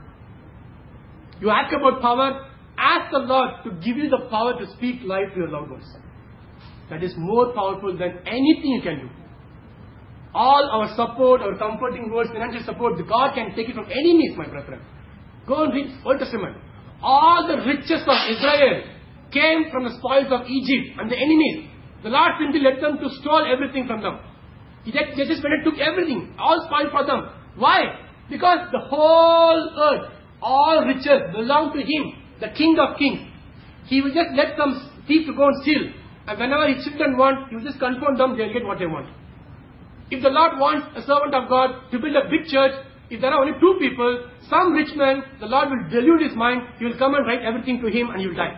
You ask about power, ask the Lord to give you the power to speak life to your loved ones. That is more powerful than anything you can do. All our support, our comforting words, financial support, God can take it from any means, my brethren. Go and read Old Testament. All the riches of Israel came from the spoils of Egypt and the enemies. The Lord simply let them to steal everything from them. He just, they just went and took everything, all spoiled for them. Why? Because the whole earth, all riches belong to Him, the King of Kings. He will just let some thief to go and steal. And whenever His children want, He will just confirm them, they will get what they want. If the Lord wants a servant of God to build a big church, if there are only two people, some rich man, the Lord will delude his mind, He will come and write everything to him and he will die.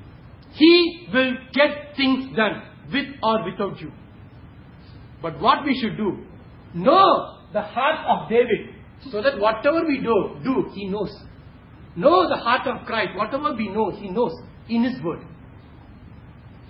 He will get things done, with or without you. But what we should do, know the heart of David, so that whatever we do, do, He knows. Know the heart of Christ, whatever we know, He knows in His word.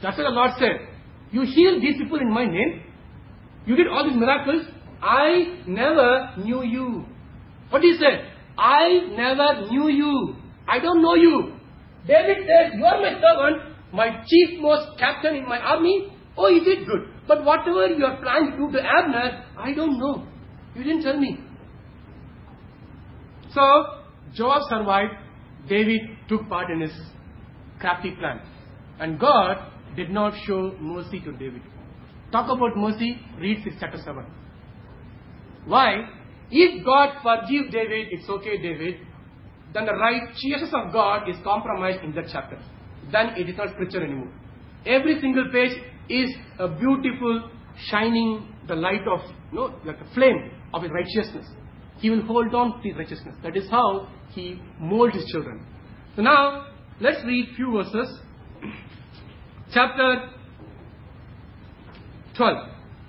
That's what the Lord said. You healed these people in my name. You did all these miracles. I never knew you. What he said? I never knew you. I don't know you. David said, you are my servant, my chief most captain in my army. Oh, you did good. But whatever you are planning to do to Abner, I don't know. You didn't tell me. So, Joab survived. David took part in his crafty plan. And God did not show mercy to David. Talk about mercy, read chapter seven. Why? If God forgive David, it's okay, David. Then the righteousness of God is compromised in that chapter. Then it is not scripture anymore. Every single page is a beautiful, shining the light of, you know, like a flame of his righteousness. He will hold on to his righteousness. That is how he molds his children. So now, let's read few verses. Chapter twelve.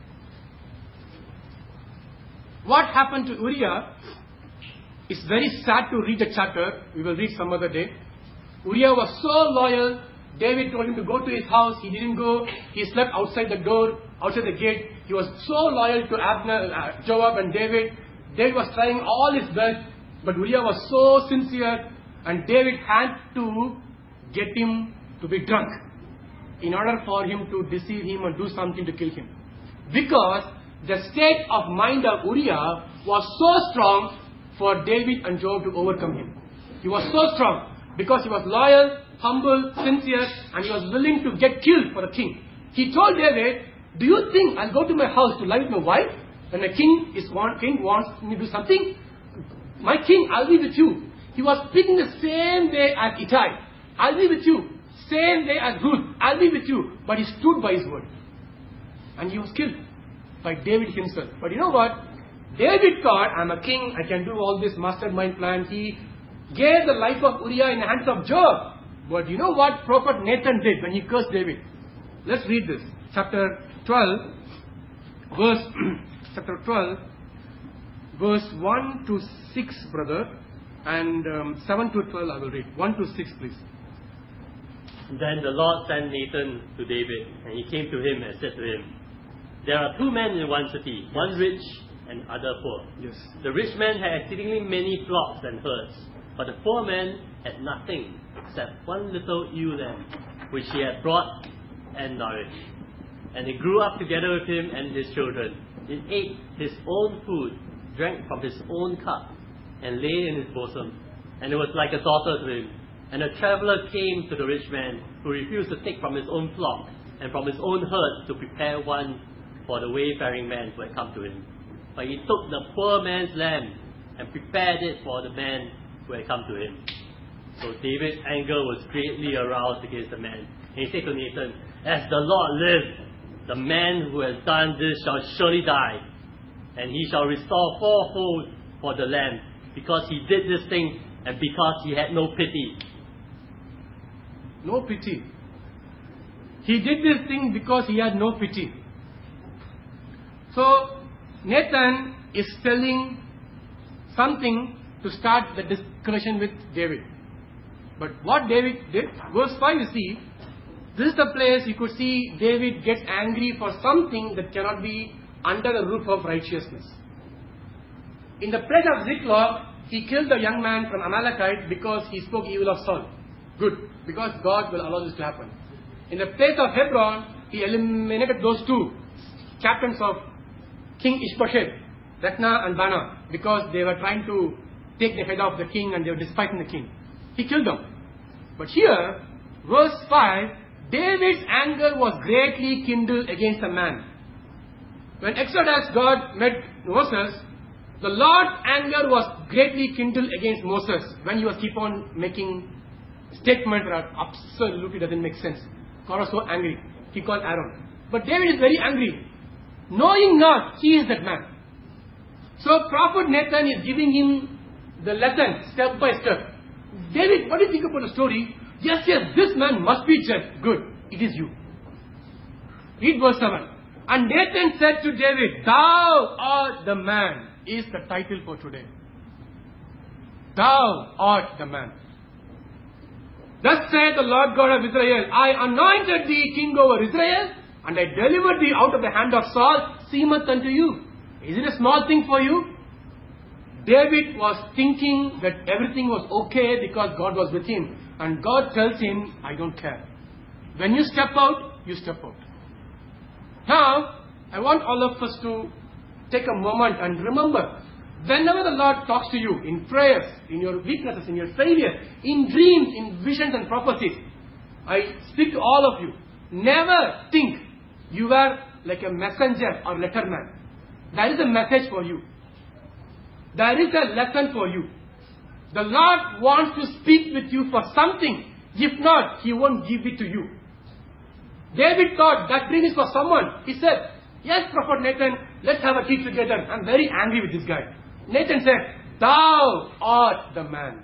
What happened to Uriah? It's very sad to read the chapter. We will read some other day. Uriah was so loyal. David told him to go to his house. He didn't go. He slept outside the door, outside the gate. He was so loyal to Abner, uh, Joab and David. David was trying all his best. But Uriah was so sincere. And David had to get him to be drunk in order for him to deceive him and do something to kill him. Because the state of mind of Uriah was so strong for David and Joab to overcome him. He was so strong because he was loyal, humble, sincere, and he was willing to get killed for the king. He told David, do you think I'll go to my house to lie with my wife? When the king is want, king wants me to do something? My king, I'll be with you. He was speaking the same way as Ittai. I'll be with you. Same way as Ruth. I'll be with you. But he stood by his word. And he was killed by David himself. But you know what? David thought, I'm a king, I can do all this mastermind plan. He gave the life of Uriah in the hands of Joab. But you know what Prophet Nathan did when he cursed David? Let's read this. Chapter twelve, verse, chapter twelve, verse one to six, brother. And um, seven to twelve I will read. one to six, please. Then the Lord sent Nathan to David, and he came to him and said to him, there are two men in one city, yes. One rich and other poor. Yes. The rich man had exceedingly many flocks and herds, but the poor man had nothing except one little ewe lamb, which he had brought and nourished. And it grew up together with him and his children. It ate his own food, drank from his own cup, and lay in his bosom. And it was like a daughter to him. And a traveller came to the rich man, who refused to take from his own flock and from his own herd to prepare one for the wayfaring man who had come to him. But he took the poor man's lamb and prepared it for the man who had come to him. So David's anger was greatly aroused against the man. And he said to Nathan, as the Lord lives, the man who has done this shall surely die, and he shall restore fourfold for the lamb, because he did this thing and because he had no pity. No pity. He did this thing because he had no pity. So, Nathan is telling something to start the discussion with David. But what David did, verse five you see, this is the place you could see David gets angry for something that cannot be under the roof of righteousness. In the place of Ziklag, he killed the young man from Amalekite because he spoke evil of Saul. Good, because God will allow this to happen. In the place of Hebron, he eliminated those two captains of King Ishbosheth, Rekna and Bana, because they were trying to take the head of the king and they were despising the king. He killed them. But here, verse five, David's anger was greatly kindled against the man. When Exodus God met Moses, the Lord's anger was greatly kindled against Moses when he was keep on making statements that absolutely doesn't make sense. God was so angry. He called Aaron. But David is very angry. Knowing not, he is that man. So Prophet Nathan is giving him the lesson step by step. David, what do you think about the story? Yes, yes, this man must be judged. Good, it is you. Read verse seven. And Nathan said to David, thou art the man, is the title for today. Thou art the man. Thus saith the Lord God of Israel, I anointed thee king over Israel, and I delivered thee out of the hand of Saul, seemeth unto you. Is it a small thing for you? David was thinking that everything was okay because God was with him. And God tells him, I don't care. When you step out, you step out. Now, I want all of us to take a moment and remember, whenever the Lord talks to you in prayers, in your weaknesses, in your failures, in dreams, in visions and prophecies, I speak to all of you. Never think you are like a messenger or letterman. There is a message for you. There is a lesson for you. The Lord wants to speak with you for something. If not, He won't give it to you. David thought that dream is for someone. He said, yes, Prophet Nathan, let's have a tea together. I'm very angry with this guy. Nathan said, thou art the man.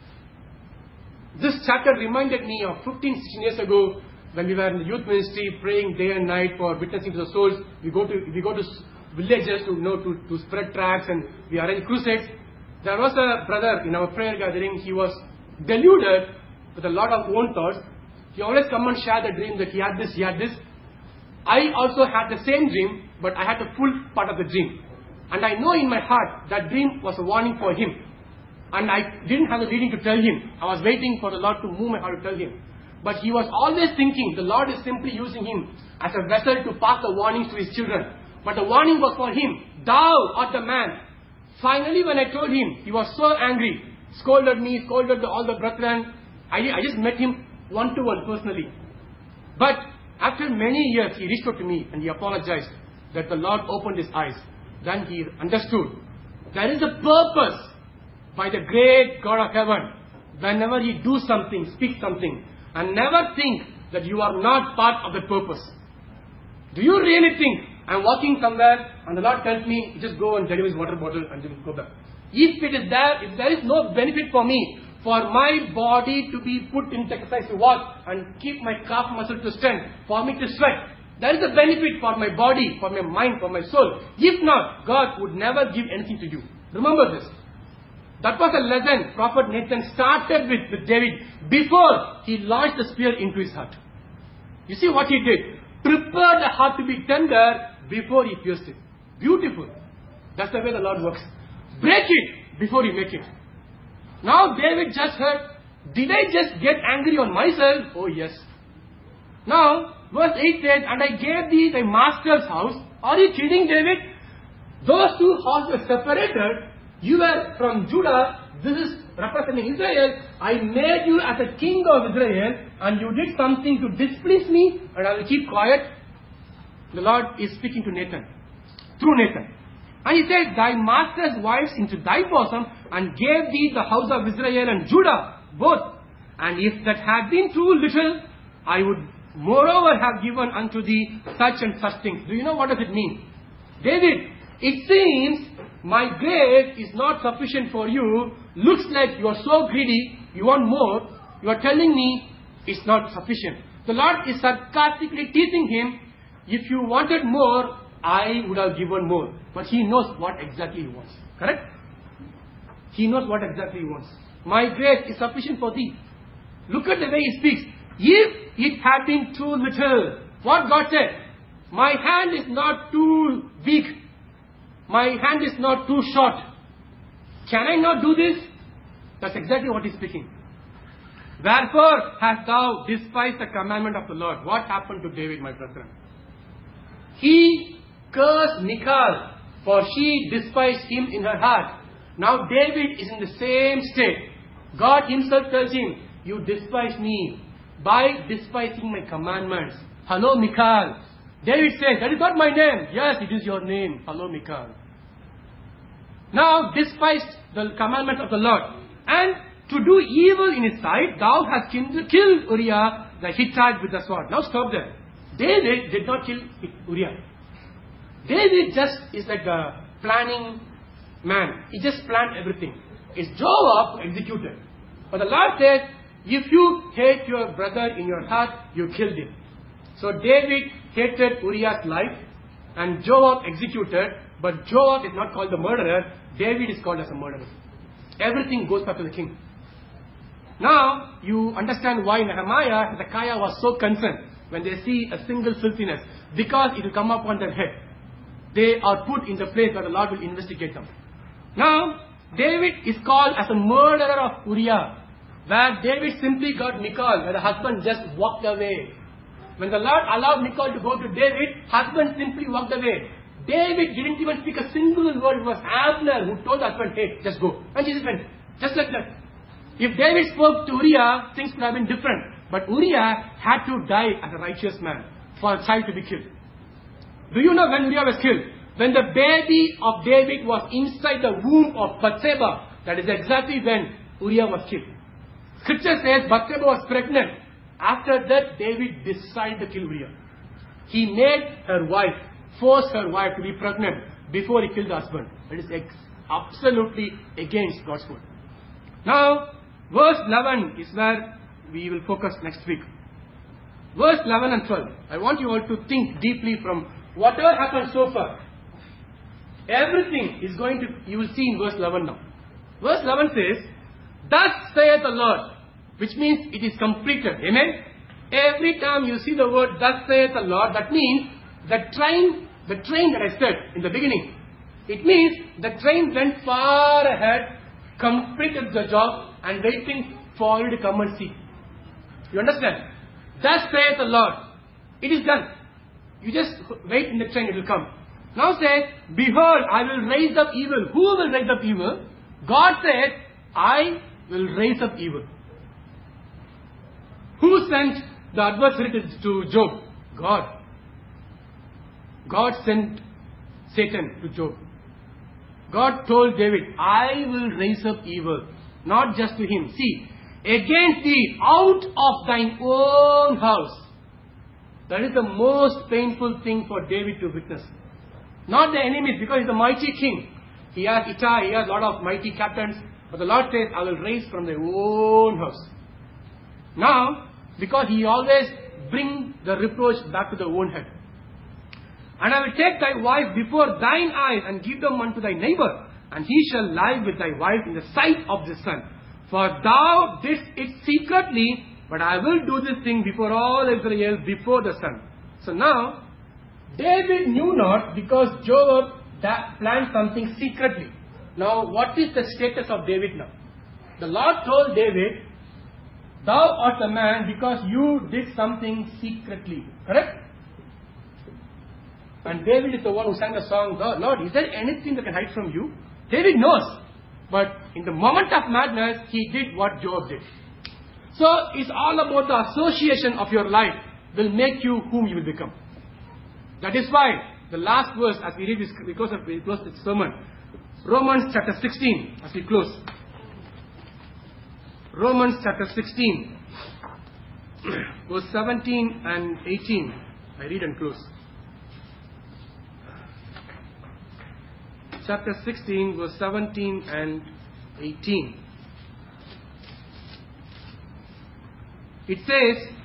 This chapter reminded me of fifteen, sixteen years ago when we were in the youth ministry praying day and night for witnessing to the souls. We go to we go to villages to you know to, to spread tracts, and we arrange crusades. There was a brother in our prayer gathering. He was deluded with a lot of own thoughts. He always come and share the dream that he had this, he had this. I also had the same dream, but I had the full part of the dream. And I know in my heart that dream was a warning for him. And I didn't have the reading to tell him. I was waiting for the Lord to move my heart to tell him. But he was always thinking the Lord is simply using him as a vessel to pass the warnings to his children. But the warning was for him. Thou art the man. Finally, when I told him, he was so angry. Scolded me, scolded the, all the brethren. I, I just met him one to one personally. But after many years, he reached out to me and he apologized that the Lord opened his eyes. Then he understood. There is a purpose by the great God of heaven. Whenever He do something, speak something, and never think that you are not part of the purpose. Do you really think I'm walking somewhere and the Lord tells me, just go and deliver his water bottle and then go back? If it is there, if there is no benefit for me, for my body to be put in exercise to walk and keep my calf muscle to strength, for me to sweat, there is a benefit for my body, for my mind, for my soul. If not, God would never give anything to you. Remember this. That was a lesson Prophet Nathan started with, with David before he launched the spear into his heart. You see what he did? Prepare the heart to be tender before he pierced it. Beautiful. That's the way the Lord works. Break it before you make it. Now David just heard, did I just get angry on myself? Oh yes. Now, verse eight says, and I gave thee thy master's house. Are you kidding, David? Those two houses were separated. You were from Judah. This is representing Israel. I made you as a king of Israel, and you did something to displease me, and I will keep quiet. The Lord is speaking to Nathan, through Nathan. And he said, thy master's wives into thy bosom, and gave thee the house of Israel and Judah, both. And if that had been too little, I would moreover have given unto thee such and such things. Do you know what does it mean? David, it seems my grace is not sufficient for you. Looks like you are so greedy, you want more. You are telling me it's not sufficient. The Lord is sarcastically teasing him. If you wanted more, I would have given more. But he knows what exactly he wants. Correct? He knows what exactly he wants. My grace is sufficient for thee. Look at the way he speaks. If it had been too little, what God said, my hand is not too weak. My hand is not too short. Can I not do this? That's exactly what he's speaking. Wherefore hast thou despised the commandment of the Lord? What happened to David, my brethren? He cursed Michal, for she despised him in her heart. Now David is in the same state. God himself tells him, you despise me by despising my commandments. Hello, Michal. David says, that is not my name. Yes, it is your name. Hello, Michal. Now, despised the commandment of the Lord. And to do evil in his sight, thou hast killed Uriah the Hittite with the sword. Now stop there. David did not kill Uriah. David just is like a planning man. He just planned everything. It's Joab who executed. But the Lord says, if you hate your brother in your heart, you killed him. So David hated Uriah's life and Joab executed, but Joab is not called the murderer. David is called as a murderer. Everything goes back to the king. Now, you understand why Nehemiah, Hezekiah was so concerned when they see a single filthiness. Because it will come upon their head. They are put in the place where the Lord will investigate them. Now, David is called as a murderer of Uriah. Where David simply got Michal, where the husband just walked away. When the Lord allowed Michal to go to David, husband simply walked away. David didn't even speak a single word. It was Abner who told the husband, hey, just go. And Jesus went. Just like that. If David spoke to Uriah, things could have been different. But Uriah had to die as a righteous man for a child to be killed. Do you know when Uriah was killed? When the baby of David was inside the womb of Bathsheba, that is exactly when Uriah was killed. Scripture says Bathsheba was pregnant. After that, David decided to kill Uriah. He made her wife, forced her wife to be pregnant before he killed the husband. That is ex- absolutely against God's word. Now, verse eleven is where we will focus next week. Verse eleven and twelve. I want you all to think deeply from whatever happened so far. Everything is going to, you will see in verse eleven now. Verse eleven says, thus saith the Lord, which means it is completed. Amen? Every time you see the word, thus saith the Lord, that means the train, the train that I said in the beginning, it means the train went far ahead, completed the job, and waiting for you to come and see. You understand? Thus saith the Lord. It is done. You just wait in the train, it will come. Now says, behold, I will raise up evil. Who will raise up evil? God said, I will raise up evil. Who sent the adversary to Job? God. God sent Satan to Job. God told David, I will raise up evil. Not just to him. See, against thee, out of thine own house. That is the most painful thing for David to witness. Not the enemies, because he's a mighty king. He has Ittai, he has a lot of mighty captains. But the Lord says, I will raise from their own house. Now, because he always bring the reproach back to the own head. And I will take thy wife before thine eyes and give them unto thy neighbor. And he shall lie with thy wife in the sight of the sun. For thou didst it secretly, but I will do this thing before all Israel, before the sun. So now, David knew not, because Joab planned something secretly. Now, what is the status of David now? The Lord told David, thou art a man because you did something secretly. Correct? And David is the one who sang the song, Lord, is there anything that can hide from you? David knows. But in the moment of madness, he did what Joab did. So, it's all about the association of your life will make you whom you will become. That is why the last verse, as we read this, because of we close this sermon, Romans chapter sixteen, as we close. Romans chapter sixteen, verse seventeen and eighteen. I read and close. Chapter sixteen, verse seventeen and eighteen. It says,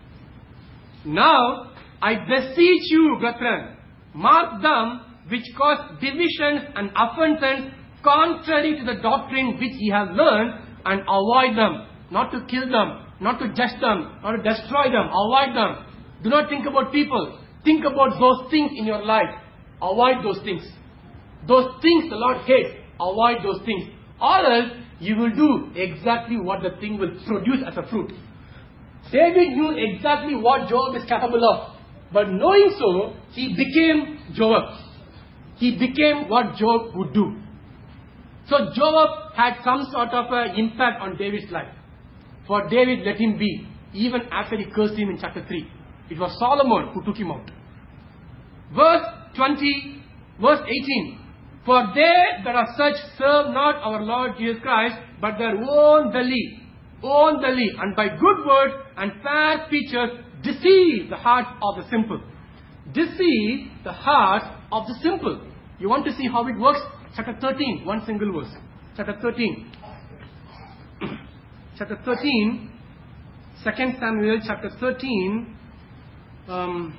now I beseech you, brethren, mark them which cause divisions and offenses contrary to the doctrine which ye have learned, and avoid them. Not to kill them, not to judge them, not to destroy them, avoid them. Do not think about people. Think about those things in your life. Avoid those things. Those things the Lord hates. Avoid those things. Or else you will do exactly what the thing will produce as a fruit. David knew exactly what Joab is capable of. But knowing so, he became Joab. He became what Joab would do. So Joab had some sort of an impact on David's life. For David, let him be. Even after he cursed him in chapter three. It was Solomon who took him out. Verse twenty, verse eighteen. For they that are such serve not our Lord Jesus Christ, but their own belly. Own belly. And by good words and fair speeches deceive the heart of the simple. Deceive the heart of the simple. You want to see how it works? Chapter thirteen, one single verse. Chapter thirteen. Chapter thirteen, Second Samuel chapter thirteen. Um,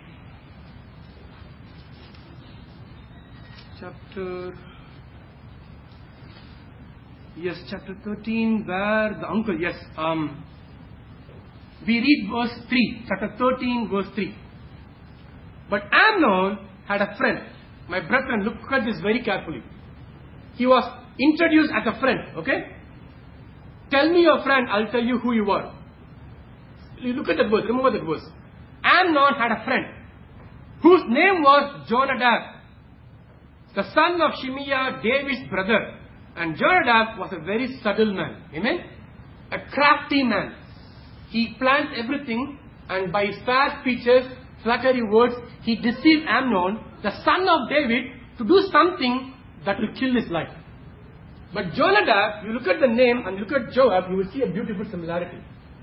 chapter Yes, chapter thirteen, where the uncle, yes. Um, we read verse three, chapter thirteen, verse three. But Amnon had a friend. My brethren, look at this very carefully. He was introduced as a friend, okay? Tell me your friend, I'll tell you who you are. You look at that verse, remember that verse. Amnon had a friend whose name was Jonadab, the son of Shimeah, David's brother. And Jonadab was a very subtle man. Amen? A crafty man. He plans everything, and by his fair speeches, flattery words, he deceived Amnon, the son of David, to do something that will kill his life. But Jonadab, you look at the name and look at Joab, you will see a beautiful similarity.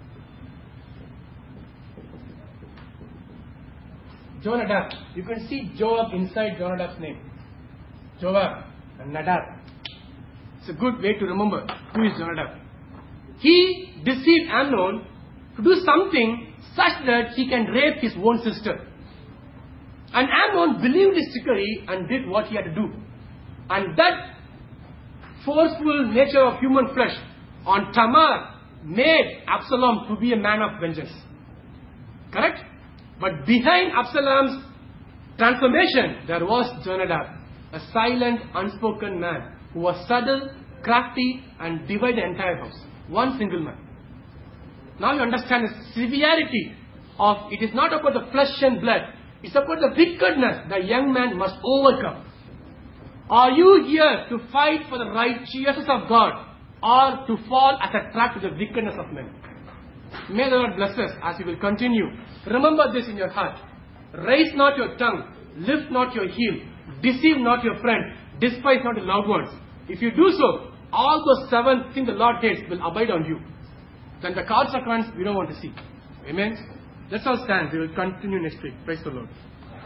Jonadab. You can see Joab inside Jonadab's name. Joab and Nadab. It's a good way to remember who is Jonadab. He deceived Amnon to do something such that he can rape his own sister. And Amnon believed his trickery and did what he had to do. And that forceful nature of human flesh on Tamar made Absalom to be a man of vengeance. Correct? But behind Absalom's transformation, there was Jonadab, a silent, unspoken man who was subtle, crafty, and divided the entire house. One single man. Now you understand the severity of it is not about the flesh and blood. It's about the wickedness the young man must overcome. Are you here to fight for the righteousness of God or to fall as a trap to the wickedness of men? May the Lord bless us as we will continue. Remember this in your heart. Raise not your tongue, lift not your heel, deceive not your friend, despise not your loved ones. If you do so, all those seven things the Lord hates will abide on you. Then the consequence we don't want to see. Amen. Let's all stand. We will continue next week. Praise the Lord.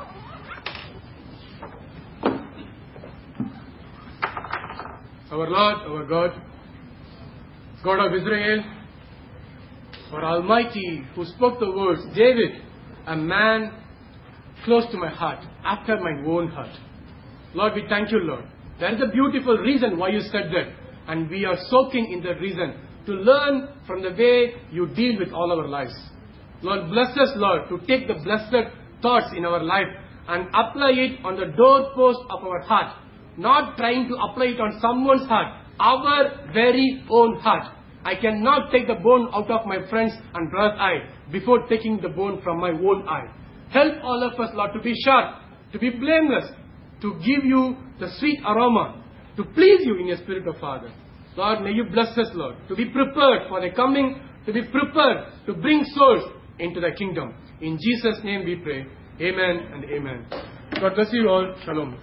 Our Lord, our God, God of Israel, our Almighty, who spoke the words, David, a man close to my heart, after my own heart. Lord, we thank you, Lord. There is a beautiful reason why you said that. And we are soaking in that reason to learn from the way you deal with all our lives. Lord, bless us, Lord, to take the blessed thoughts in our life and apply it on the doorpost of our heart. Not trying to apply it on someone's heart, our very own heart. I cannot take the bone out of my friend's and brother's eye before taking the bone from my own eye. Help all of us, Lord, to be sharp, to be blameless, to give you the sweet aroma, to please you in your spirit of Father. Lord, may you bless us, Lord, to be prepared for the coming, to be prepared to bring souls into the kingdom. In Jesus' name we pray. Amen and amen. God bless you all. Shalom.